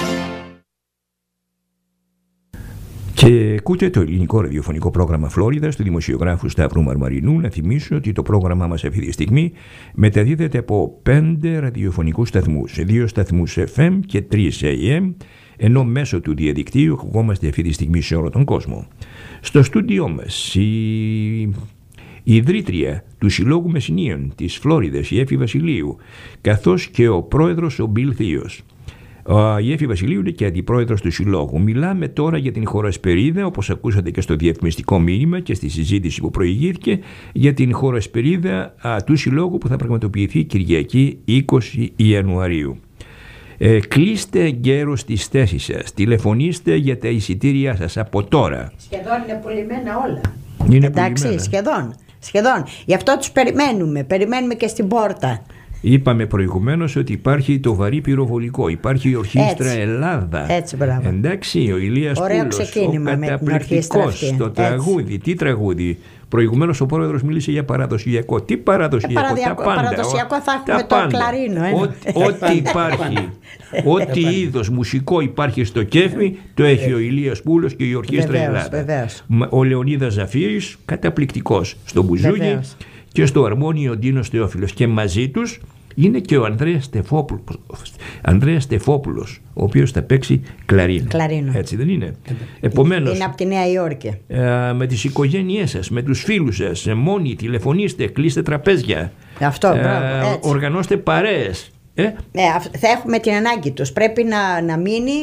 Και ακούτε το ελληνικό ραδιοφωνικό πρόγραμμα Φλόριδας του δημοσιογράφου Σταύρου Μαρμαρινού. Να θυμίσω ότι το πρόγραμμά μας αυτή τη στιγμή μεταδίδεται από πέντε ραδιοφωνικούς σταθμούς, δύο σταθμούς εφ εμ και τρεις έι εμ, ενώ μέσω του διαδικτύου ακουγόμαστε αυτή τη στιγμή σε όλο τον κόσμο. Στο στούντιό μας η... η ιδρύτρια του Συλλόγου Μεσσηνίων της Φλόριδας, η Εφη Βασιλείου, καθώς και ο πρόεδρος ο Μπιλ Θείος. Η Εύη Βασιλείου είναι και αντιπρόεδρος του Συλλόγου. Μιλάμε τώρα για την χωροεσπερίδα, όπως ακούσατε και στο διαφημιστικό μήνυμα και στη συζήτηση που προηγήθηκε, για την χωροεσπερίδα του Συλλόγου που θα πραγματοποιηθεί Κυριακή είκοσι Ιανουαρίου. Ε, κλείστε εγκαίρως τις θέσεις σας, τηλεφωνήστε για τα εισιτήριά σας από τώρα. Σχεδόν είναι πουλημένα όλα. Είναι εντάξει, πουλημένα. σχεδόν, σχεδόν. Γι' αυτό τους περιμένουμε, περιμένουμε και στην πόρτα. Είπαμε προηγουμένως ότι υπάρχει το βαρύ πυροβολικό, υπάρχει η Ορχήστρα Έτσι. Ελλάδα. Έτσι, μπράβο. Εντάξει, ο Ηλίας Ωραίο Πούλος, ξεκίνημα ο με την καταπληκτικός, ορχήστρα το αυτή. τραγούδι, Έτσι. τι τραγούδι. Προηγουμένως ο πρόεδρος μίλησε για παραδοσιακό. Τι παραδοσιακό, Ε, παραδιακό- τα πάντα. παραδοσιακό θα έχουμε τα το πάντα. κλαρίνο, ε. Ό,τι- Ό,τι υπάρχει, ό,τι είδος μουσικό υπάρχει στο κέφι, το έχει ο Ηλίας Πούλος και η Ορχήστρα Βεβαίως, Ελλάδα. βεβαίως. Ο Λεωνίδας Ζαφύρης, καταπληκτικός στο μπουζούκι Βεβαίως. και στο αρμόνιο ο Ντίνος Θεόφιλος. Και μαζί τους είναι και ο Ανδρέας Στεφόπουλος, Ανδρέας Στεφόπουλος, ο οποίος θα παίξει κλαρίνο. Κλαρίνο. Έτσι δεν είναι? Επομένως, Είναι από τη Νέα Υόρκη. ε, με τις οικογένειές σας, με τους φίλους σας, ε, μόνοι, τηλεφωνήστε, κλείστε τραπέζια, Αυτό, μπράβο, έτσι. οργανώστε παρέες. Ε? Ναι, αυ- θα έχουμε την ανάγκη τους. Πρέπει να, να μείνει.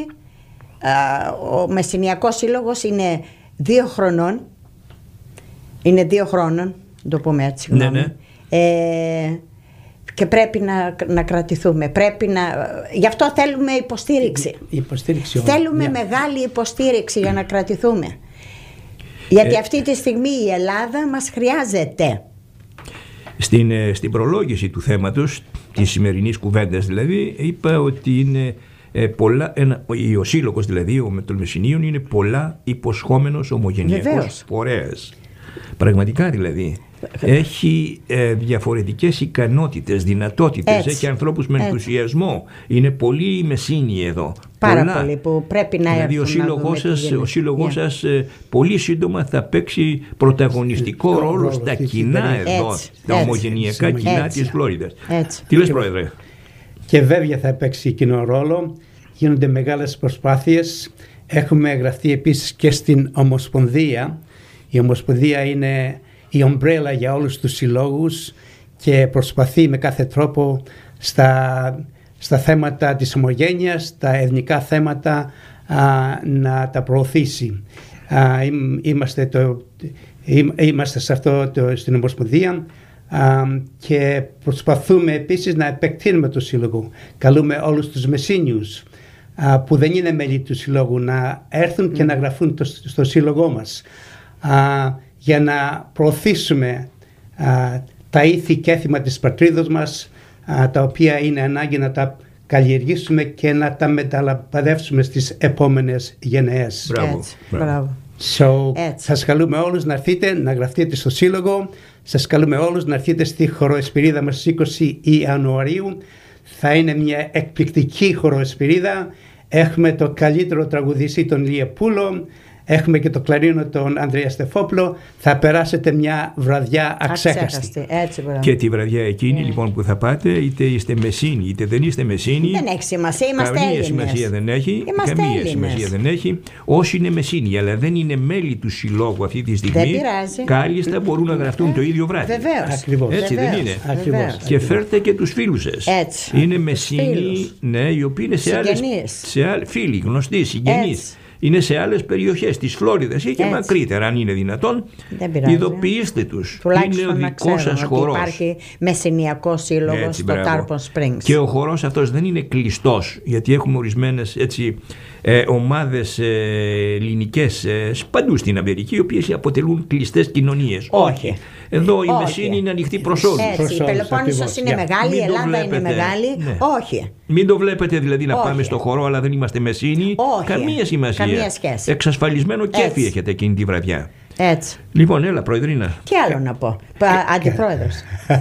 Α, ο Μεσσηνιακός Σύλλογος είναι δύο χρονών. Είναι δύο χρόνων, να το πούμε έτσι. Ναι, συγγνώμη. ναι. Ε, και πρέπει να, να κρατηθούμε. Πρέπει να, γι' αυτό θέλουμε υποστήριξη. Υποστήριξη όμως. Θέλουμε Ναι. μεγάλη υποστήριξη για να κρατηθούμε. Γιατί Ε, αυτή τη στιγμή η Ελλάδα μας χρειάζεται. Στην, ε, στην προλόγηση του θέματος, της σημερινής κουβέντας δηλαδή, είπα ότι είναι ε, πολλά, ένα, ο σύλλογος δηλαδή, ο των Μεσσηνίων, είναι πολλά υποσχόμενος ομογενειακός Βεβαίως. φορέας. Πραγματικά δηλαδή. Έχει ε, διαφορετικές ικανότητες, δυνατότητες, Έτσι. έχει ανθρώπους με Έτσι. ενθουσιασμό. Είναι πολύ η Μεσσήνη εδώ. Πάρα Πολλά. πολύ που πρέπει να Δηλαδή ο έρθουν να σύλλογός δούμε τι σας, γίνεται. ο σύλλογός Ναι. σας ε, πολύ σύντομα θα παίξει πρωταγωνιστικό Ρόλο ρόλο στα στη κοινά συμπεριφορά. εδώ, Έτσι, στα έτσι. ομογενειακά Έτσι. κοινά της Φλόριδας. Έτσι. Τι λες, Πρόεδρε? Και βέβαια θα παίξει κοινό ρόλο. Γίνονται μεγάλες προσπάθειες. Έχουμε γραφτεί επίσης και στην Ομοσπονδία. Η Ομοσπονδία είναι η ομπρέλα για όλους τους συλλόγους και προσπαθεί με κάθε τρόπο στα, στα θέματα της ομογένειας, τα εθνικά θέματα α, να τα προωθήσει. Α, ειμ- είμαστε, το, ειμ- είμαστε σε αυτό το, στην Ομοσπονδία α, και προσπαθούμε επίσης να επεκτείνουμε το σύλλογο. Καλούμε όλους τους Μεσσήνιους α, που δεν είναι μέλη του συλλόγου να έρθουν και να γραφούν το, στο σύλλογό μας α, για να προωθήσουμε α, τα ήθη και έθιμα της πατρίδος μας, α, τα οποία είναι ανάγκη να τα καλλιεργήσουμε και να τα μεταλαμπαδεύσουμε στις επόμενες γενναίες. Μπράβο. Έτσι, Μπράβο. μπράβο. So, Έτσι. σας καλούμε όλους να έρθετε, να γραφτείτε στο σύλλογο. Σας καλούμε όλους να έρθετε στη χοροεσπηρίδα μας στις είκοσι Ιανουαρίου. Θα είναι μια εκπληκτική χοροεσπηρίδα. Έχουμε το καλύτερο τραγουδιστή τον Ηλία Πούλο. Έχουμε και το κλαρίνο τον Ανδρέα Στεφόπουλο. Θα περάσετε μια βραδιά αξέχαστη. Αξέχαστη. Έτσι, μπράβο. Και τη βραδιά εκείνη λοιπόν που θα πάτε, είτε είστε Μεσσήνοι είτε δεν είστε Μεσσήνοι, Δεν έχει σημασία, είμαστε καμία Έλληνες. σημασία δεν έχει. Είμαστε καμία Έλληνες. σημασία δεν έχει. Όσοι είναι Μεσσήνοι αλλά δεν είναι μέλη του συλλόγου αυτή τη στιγμή, Δεν πειράζει. κάλλιστα μπορούν να γραφτούν το ίδιο βράδυ. Βεβαίως. Ακριβώς. Έτσι δεν Βεβαίως. είναι? Ακριβώς. Βεβαίως. Και φέρτε και τους φίλους σας. Έτσι. Είναι Τους Μεσσήνοι, φίλους. ναι, οι οποίοι είναι σε άλλες, Συγγενείς. σε άλλες, φίλοι, γνωστοί, συγγενείς. Έτσι. Είναι σε άλλες περιοχές της Φλόριδας ή και Έτσι. μακρύτερα, αν είναι δυνατόν. Δεν πειράζει. Ειδοποιήστε τους. Είναι Τουλάχιστον ο να δικός σας ξέρουν ότι χορός. υπάρχει Μεσσηνιακό Σύλλογο Έτσι, στο μπράβο. Tarpon Springs. Και ο χορός αυτός δεν είναι κλειστός, γιατί έχουμε ορισμένες έτσι, ε, ομάδες ε, ελληνικές ε, παντού στην Αμερική, οι οποίες αποτελούν κλειστές κοινωνίες. Όχι. Εδώ η Όχι. Μεσσήνη είναι ανοιχτή προς όλους. Έτσι, Προς η όλους, Πελοπόννησος ακριβώς. είναι Yeah. μεγάλη, η Μην το Ελλάδα είναι βλέπετε. μεγάλη. Ναι. Όχι. Μην το βλέπετε δηλαδή να Όχι. πάμε στο χορό, αλλά δεν είμαστε Μεσσήνοι. Όχι. Καμία σημασία. Καμία σχέση. Εξασφαλισμένο κέφι Έτσι. έχετε εκείνη τη βραδιά. Έτσι. Λοιπόν, έλα, Προεδρίνα. Τι άλλο να πω. Πα- Αντιπρόεδρος.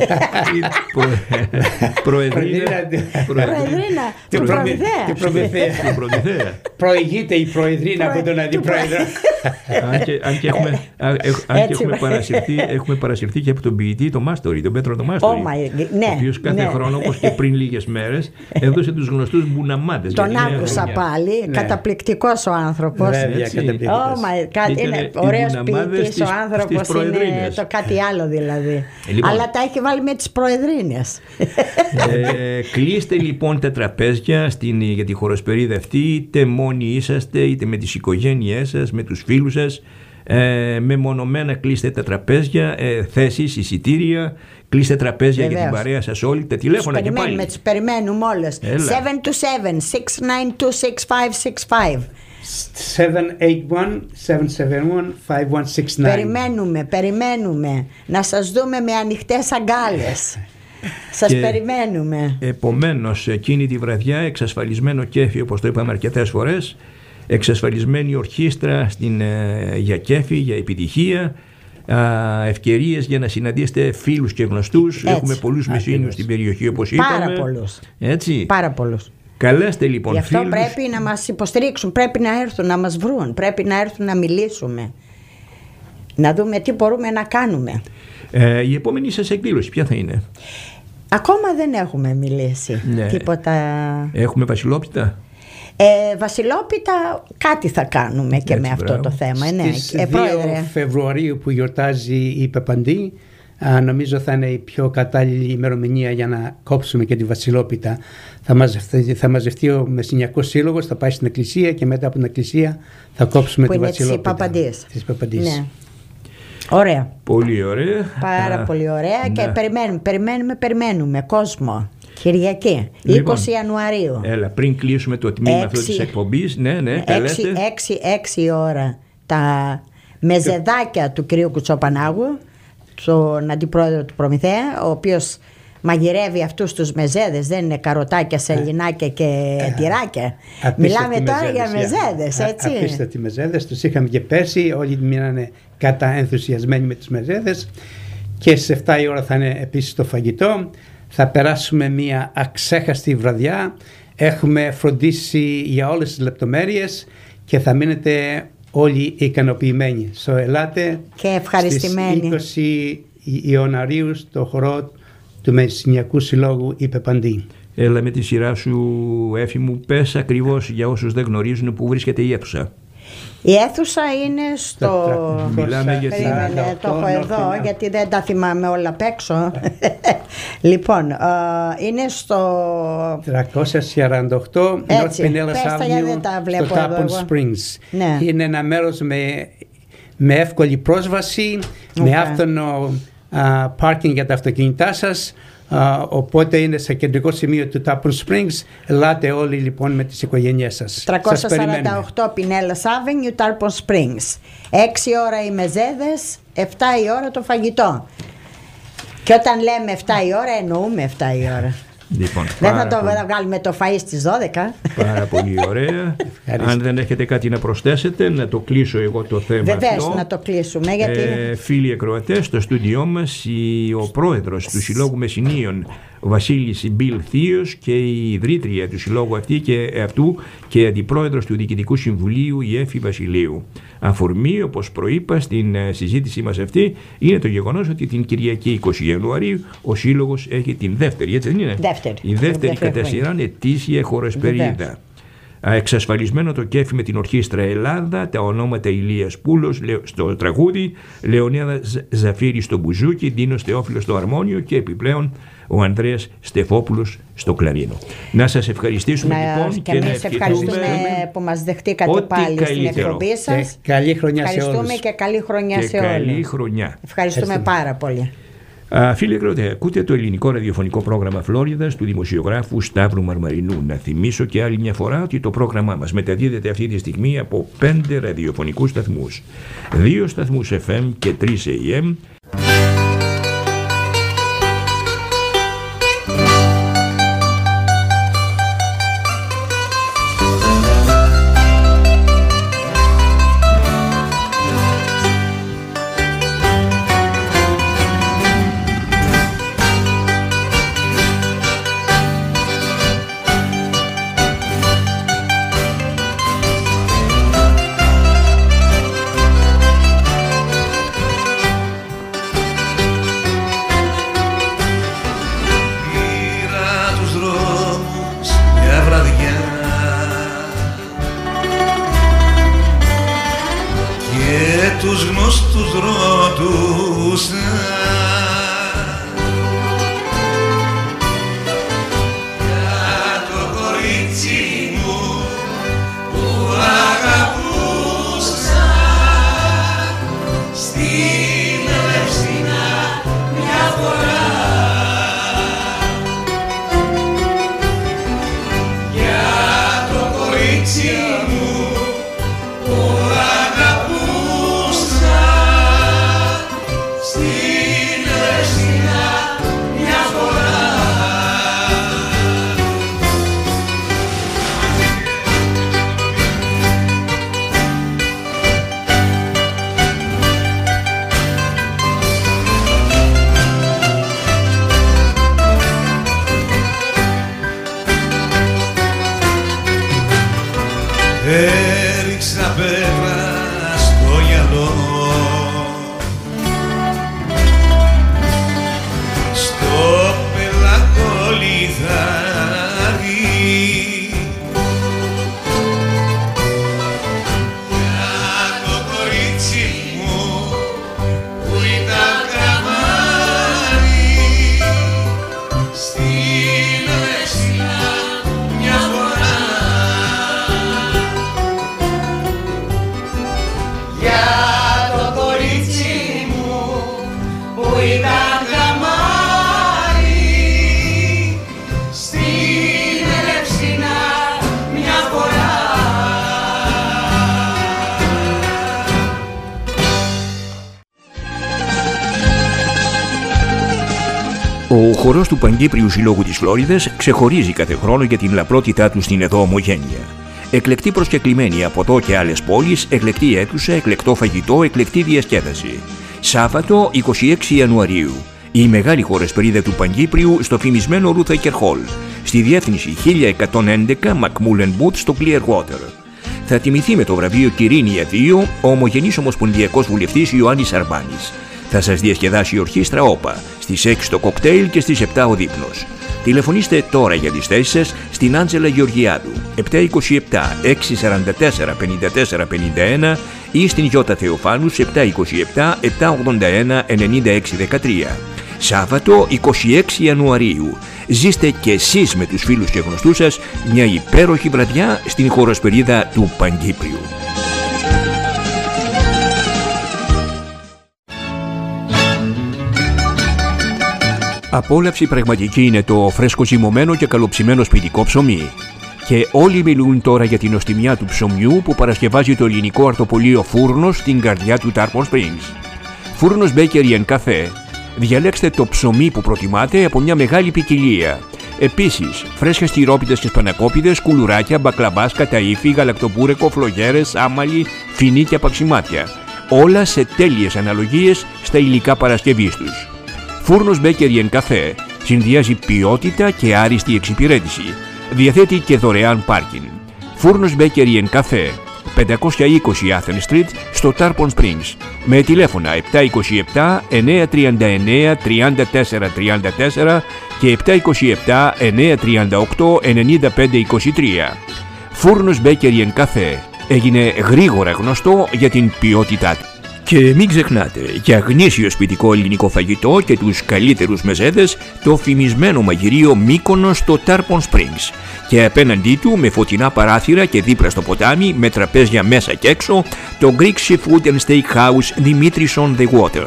Προεδρίνα. Προεδρίνα του Την Προμηθέα. Την Προμηθέα. Την Προμηθέα. Προηγείται η Προεδρίνα από τον Του Αντιπρόεδρο. αν και, αν και έχουμε, α, έχ- αν και Έτσι, έχουμε, μα. παρασυρθεί, έχουμε παρασυρθεί και από τον ποιητή τον Μάστορη, τον Πέτρο τον Μάστορη. Oh my- ναι, ο οποίος κάθε ναι. χρόνο, όπως και πριν λίγες μέρες, έδωσε τους γνωστούς μπουναμάτες. Τον για τη νέα άκουσα χρονιά. πάλι. Ναι. Καταπληκτικός ο άνθρωπος. Βέβαια, Έτσι. καταπληκτικός. Oh my God, Ήτανε είναι οι ωραίος μπουναμάδες ποιητής ο της άνθρωπος είναι το κάτι άλλο δηλαδή. Ε, λοιπόν. Αλλά τα έχει βάλει με τις προεδρίνες. Ε, κλείστε λοιπόν τα τραπέζια στην, για τη χωροσπερίδα αυτή, είτε μόνοι είσαστε, είτε με τις οικογένειές σας, με τους φίλους σας. Ε, μεμονωμένα κλείστε τα τραπέζια, ε, θέσεις, εισιτήρια, κλείστε τραπέζια. Βεβαίως. Για την παρέα σας όλοι, τα τηλέφωνα και πάλι. Τις περιμένουμε όλες. seven two seven, six nine two, six five six five. seven eight one, seven seven one, five one six nine. Περιμένουμε, περιμένουμε να σας δούμε με ανοιχτές αγκάλες. Σας και περιμένουμε. Επομένως, εκείνη τη βραδιά εξασφαλισμένο κέφι, όπως το είπαμε αρκετές φορές, εξασφαλισμένη ορχήστρα στην, ε, για κέφι, για επιτυχία, α, ευκαιρίες για να συναντήσετε φίλους και γνωστούς. Έτσι. Έχουμε πολλούς μεσήνιους στην περιοχή, όπως είπαμε. Πάρα πολλούς. Έτσι. Πάρα πολλούς. Καλέστε λοιπόν. Γι' αυτό φίλους. Πρέπει να μας υποστηρίξουν, πρέπει να έρθουν να μας βρουν, πρέπει να έρθουν να μιλήσουμε, να δούμε τι μπορούμε να κάνουμε. Ε, η επόμενη σας εκδήλωση ποια θα είναι? Ακόμα δεν έχουμε μιλήσει. Ναι. Τίποτα. Έχουμε βασιλόπιτα. Ε, βασιλόπιτα κάτι θα κάνουμε και έτσι, με αυτό μπράβο. Το θέμα. Στις ναι. δύο Φεβρουαρίου που γιορτάζει η Πεπαντή, α, νομίζω θα είναι η πιο κατάλληλη ημερομηνία για να κόψουμε και τη βασιλόπιτα. Θα μαζευτεί, θα μαζευτεί ο Μεσσηνιακός Σύλλογος, θα πάει στην εκκλησία και μετά από την εκκλησία θα κόψουμε που τη βασιλόπιτα της Πεπαντής. Ναι. Ωραία. Πολύ ωραία. Πάρα α, πολύ ωραία ναι. Και περιμένουμε, περιμένουμε, περιμένουμε κόσμο. Κυριακή, λοιπόν, είκοσι Ιανουαρίου. Έλα, πριν κλείσουμε το τμήμα αυτό της εκπομπής, ναι, ναι, καλέστε. έξι ώρα τα μεζεδάκια του κυρίου Κουτσοπανάγου, τον αντιπρόεδρο του Προμηθέα, ο οποίος μαγειρεύει αυτούς τους μεζέδες, δεν είναι καροτάκια, σελινάκια και τυράκια. Μιλάμε τώρα για μεζέδες, έτσι. Απίστευτοι μεζέδες, τους είχαμε και πέρσι, όλοι μείνανε κατά ενθουσιασμένοι με τις μεζέδες και στις εφτά η ώρα θα είναι επίσης το φαγητό. Θα περάσουμε μια αξέχαστη βραδιά, έχουμε φροντίσει για όλες τις λεπτομέρειες και θα μείνετε όλοι ικανοποιημένοι. So, ελάτε και ευχαριστημένοι στις είκοσι Ιανουαρίου στο χορό του Μεσσηνιακού Συλλόγου η Πεπαντή. Έλα με τη σειρά σου, Έφη μου, πες ακριβώς για όσους δεν γνωρίζουν που βρίσκεται η αίθουσα. Η αίθουσα είναι στο... Μιλάμε για την... Το έχω εδώ γιατί δεν τα θυμάμαι όλα απ' έξω. Λοιπόν, uh, είναι στο... τριακόσια σαράντα οκτώ North Pinellas Avenue στο Tarpon Springs. Ναι. Είναι ένα μέρος με, με εύκολη πρόσβαση, okay. με άφθονο πάρκινγκ uh, για τα αυτοκίνητά σας. Uh, οπότε είναι σε κεντρικό σημείο του Tarpon Springs. Ελάτε όλοι λοιπόν με τις οικογένειές σας. τριακόσια σαράντα οκτώ Pinellas Avenue, Tarpon Springs. έξι ώρα οι μεζέδες, εφτά η ώρα το φαγητό. Και όταν λέμε εφτά η ώρα εννοούμε εφτά η ώρα. Λοιπόν, δεν θα το πολύ... βγάλουμε το φαΐ στις δώδεκα. Πάρα πολύ ωραία. Αν δεν έχετε κάτι να προσθέσετε, να το κλείσω εγώ το θέμα. Βεβαίως αυτό. Να το κλείσουμε γιατί... ε, Φίλοι ακροατές, στο στούντιό μας η, ο πρόεδρος του Συλλόγου Μεσσηνίων, ο Βασίλης Μπιλ Θείος, και η ιδρύτρια του συλλόγου αυτή και, αυτού και αντιπρόεδρος του Διοικητικού Συμβουλίου, η Έφη Βασιλείου. Αφορμή, όπως προείπα στην συζήτησή μας αυτή, είναι το γεγονός ότι την Κυριακή είκοσι Ιανουαρίου ο σύλλογος έχει την δεύτερη, έτσι δεν είναι? Δεύτερη. Η δεύτερη κατά σειράν ετήσια χοροσπερίδα. Εξασφαλισμένο το κέφι με την Ορχήστρα Ελλάδα, τα ονόματα Ηλίας Πούλος στο τραγούδι, Λεωνίδα Ζαφύρη στο μπουζούκι, Ντίνος Θεόφιλος στο αρμόνιο και επιπλέον ο Ανδρέας Στεφόπουλος στο κλαρίνο. Να σας ευχαριστήσουμε να, λοιπόν και, και εμείς ευχαριστούμε που μας δεχτήκατε πάλι καλύτερο. Στην εκπομπή σας. Και καλή χρονιά σε όλους. Ευχαριστούμε και καλή χρονιά και σε καλή όλους. Χρονιά. Ευχαριστούμε πάρα πολύ. Α, φίλοι ακροατές, ακούτε το ελληνικό ραδιοφωνικό πρόγραμμα Φλόριδας του δημοσιογράφου Σταύρου Μαρμαρινού. Να θυμίσω και άλλη μια φορά ότι το πρόγραμμά μας μεταδίδεται αυτή τη στιγμή από πέντε ραδιοφωνικούς σταθμούς. Δύο σταθμούς εφ εμ και τρεις έι εμ. πως τους ρωτούσα για το κορίτσι μου που αγαπούσα στην Ελευσίνα μια φορά. Για το κορίτσι μου που αγαπούσα στην Ελευσίνα μια φορά. Έριξα πέτρα στο γυαλό στο πελακό λιθάρι για το κορίτσι μου που ήταν καμάρι στην Ελευσίνα μια φορά. Για το κορίτσι μου που ήταν καμάρι στην Ελευσίνα μια φορά. Ο χορός του Παγκύπριου Συλλόγου της Φλόριδας ξεχωρίζει κάθε χρόνο για την λαπρότητά του στην εδώ ομογένεια. Εκλεκτή προσκεκλημένη από εδώ και άλλες πόλεις, εκλεκτή αίθουσα, εκλεκτό φαγητό, εκλεκτή διασκέδαση. Σάββατο εικοστή έκτη Ιανουαρίου. Η μεγάλη χορεσπερίδα του Παγκύπριου στο φημισμένο Ρούθακερ Χολ, στη διεύθυνση χίλια εκατόν έντεκα Macmullen Booth στο Clearwater. Θα τιμηθεί με το βραβείο Κυρίνια δύο ο ομογενής ομοσπονδιακός βουλευτής Ιωάννης Αρμπάνης. Θα σας διασκεδάσει η ορχήστρα Όπα, στις έξι το κοκτέιλ και στις επτά ο δείπνος. Τηλεφωνήστε τώρα για τις θέσεις σας στην Άντζελα Γεωργιάδου επτά είκοσι επτά έξι σαράντα τέσσερα πενήντα τέσσερα πενήντα ένα ή στην Γιώτα Θεοφάνους επτά είκοσι επτά επτά ογδόντα ένα ενενήντα έξι δεκατρία. Σάββατο εικοστή έκτη Ιανουαρίου. Ζήστε και εσείς με τους φίλους και γνωστούς σας μια υπέροχη βραδιά στην χοροσπερίδα του Παγκύπριου. Απόλαυση πραγματική είναι το φρέσκο ζυμωμένο και καλοψημένο σπιτικό ψωμί. Και όλοι μιλούν τώρα για την νοστιμιά του ψωμιού που παρασκευάζει το ελληνικό αρτοπολείο Φούρνος στην καρδιά του Tarpon Springs. Φούρνος Bakery and Cafe. Διαλέξτε το ψωμί που προτιμάτε από μια μεγάλη ποικιλία. Επίσης, φρέσκες τυρόπιτες και σπανακόπιτες, κουλουράκια, μπακλαμπάς, καταΐφι, γαλακτοπούρεκο, φλογέρες, άμαλι, φινί και απαξιμάτια. Όλα σε τέλειες αναλογίες στα υλικά παρασκευής τους. Φούρνος Bakery and Cafe συνδυάζει ποιότητα και άριστη εξυπηρέτηση. Διαθέτει και δωρεάν πάρκινγκ. Φούρνος Bakery and Cafe, πεντακόσια είκοσι Athens Street στο Tarpon Springs. Με τηλέφωνα επτά είκοσι επτά εννιακόσια τριάντα εννέα τριάντα τέσσερα τριάντα τέσσερα και επτά είκοσι επτά εννιακόσια τριάντα οκτώ ενενήντα πέντε είκοσι τρία. Φούρνος Bakery and Cafe έγινε γρήγορα γνωστό για την ποιότητά του. Και μην ξεχνάτε, για γνήσιο σπιτικό ελληνικό φαγητό και τους καλύτερους μεζέδες, το φημισμένο μαγειρίο Μύκονος στο Tarpon Springs. Και απέναντί του, με φωτεινά παράθυρα και δίπλα στο ποτάμι, με τραπέζια μέσα και έξω, το Greek Seafood and Steakhouse Dimitris on the Water.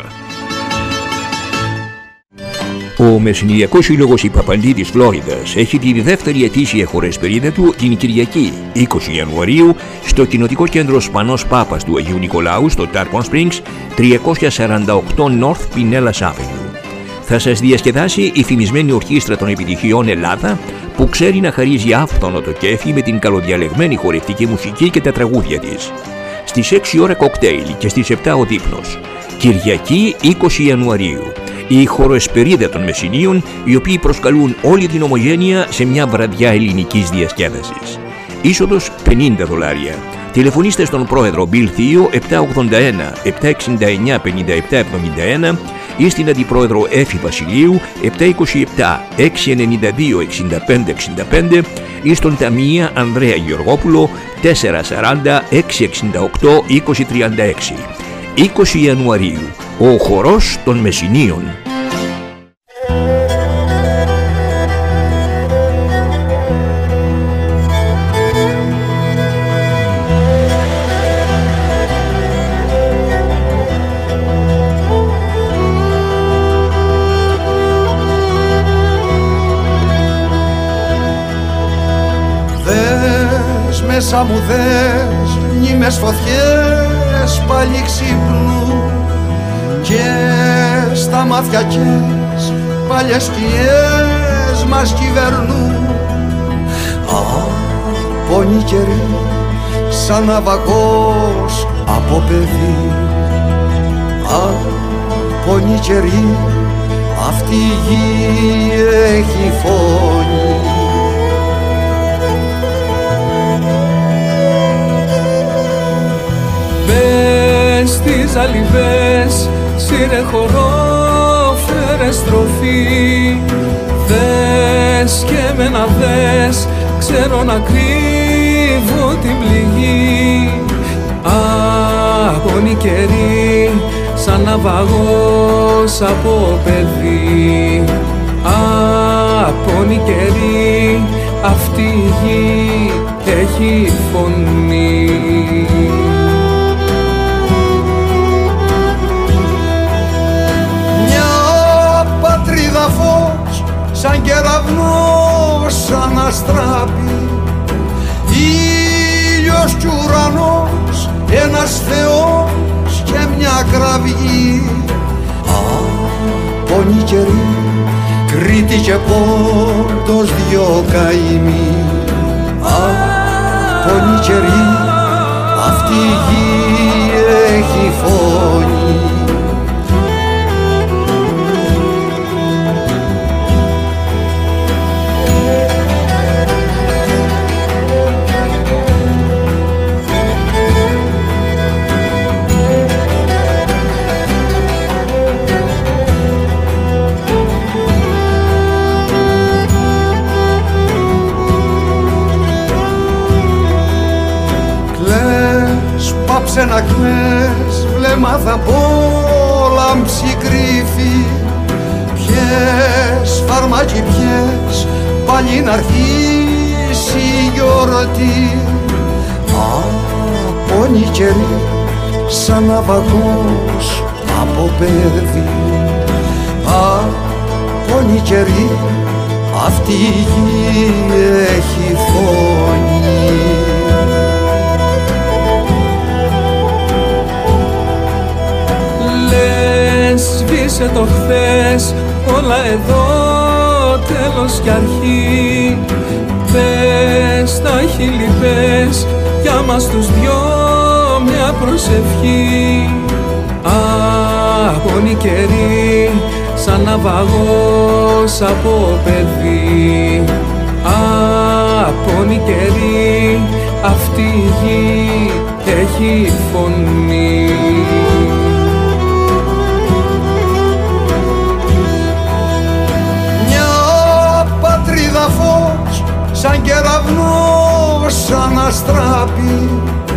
Ο Μεσηνιακός Σύλλογος η Παπαντή της Φλόριδας έχει τη δεύτερη ετήσια χορεσπερίδα του την Κυριακή είκοσι Ιανουαρίου στο Κοινοτικό Κέντρο Σπανός Πάπας του Αγίου Νικολάου στο Tarpon Springs τριακόσια σαράντα οκτώ North Pinellas Avenue. Θα σας διασκεδάσει η φημισμένη ορχήστρα των επιτυχιών Ελλάδα που ξέρει να χαρίζει άφθονο το κέφι με την καλοδιαλεγμένη χορευτική μουσική και τα τραγούδια της. Στις έξι ώρα κοκτέιλ και στις επτά ο δείπνος. Κυριακή είκοσι Ιανουαρίου. Η χοροεσπερίδα των Μεσσηνίων, οι οποίοι προσκαλούν όλη την ομογένεια σε μια βραδιά ελληνικής διασκέδασης. Είσοδος πενήντα δολάρια. Τηλεφωνήστε στον πρόεδρο Bill Θείο επτά ογδόντα ένα επτά εξήντα εννέα πενήντα επτά εβδομήντα ένα ή στην αντιπρόεδρο Έφη Βασιλείου επτά είκοσι επτά έξι ενενήντα δύο εξήντα πέντε εξήντα πέντε ή στον Ταμεία Ανδρέα Γεωργόπουλο τετρακόσια σαράντα έξι εξήντα οκτώ είκοσι τριάντα έξι. είκοσι Ιανουαρίου, ο χορός των Μεσσηνίων. Μέσα μου δες μνήμες φωτιές πάλι ξύπνου και στα μάτια κες παλιές σκιές μας κυβερνούν. Από καιρή σαν ναυαγός από παιδί, από καιρή αυτή η γη έχει φωνή. Μπες στις αλυβές, σύρε χορό, φέρε στροφή. Δες και με να δες, ξέρω να κρύβω την πληγή. Απόνοι καιροί, σαν ναυαγός από παιδί. Απόνοι καιροί, αυτή η γη έχει φωνή. Φως σαν κεραυνός αναστράπει, ήλιος κι ουρανός, ένας Θεός και μια κραυγή. Από καιρή, Κρήτη και Πόντος δυο καημοί. Από καιρή, αυτή η γη έχει φωνή. Πάψε να κλαις, βλέμμα θα πόλαμψη κρύφη. Πιες φαρμάκι πιες, πάλι να αρχίσει η γιορτή. Από καιρή, σαν ναυαγός από παιδί. Από καιρή, αυτή η γη έχει φωνή. Σβήσε το χθες, όλα εδώ τέλος κι αρχή. Πες τα χείλη πες, για μας τους δυο μια προσευχή. Απόνοι καιροί, σαν ναυαγός από παιδί. Απόνοι καιροί, αυτή η γη έχει φωνή. Φως σαν κεραυνός αναστράπει,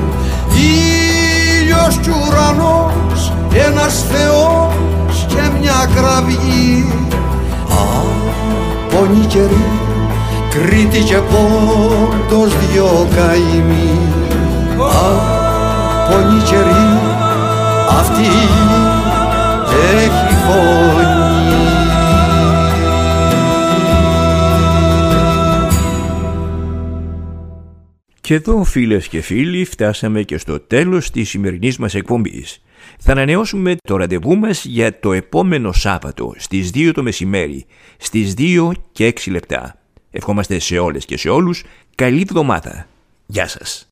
ήλιος κι ουρανός, ένας Θεός και μια κραυγή. Από καιρή, Κρήτη και Πόντος δυο καημοί. Από καιρή, αυτή έχει φωνή. Και εδώ, φίλες και φίλοι, φτάσαμε και στο τέλος της σημερινής μας εκπομπής. Θα ανανεώσουμε το ραντεβού μας για το επόμενο Σάββατο στις δύο το μεσημέρι, στις δύο και έξι λεπτά. Ευχόμαστε σε όλες και σε όλους καλή εβδομάδα. Γεια σας.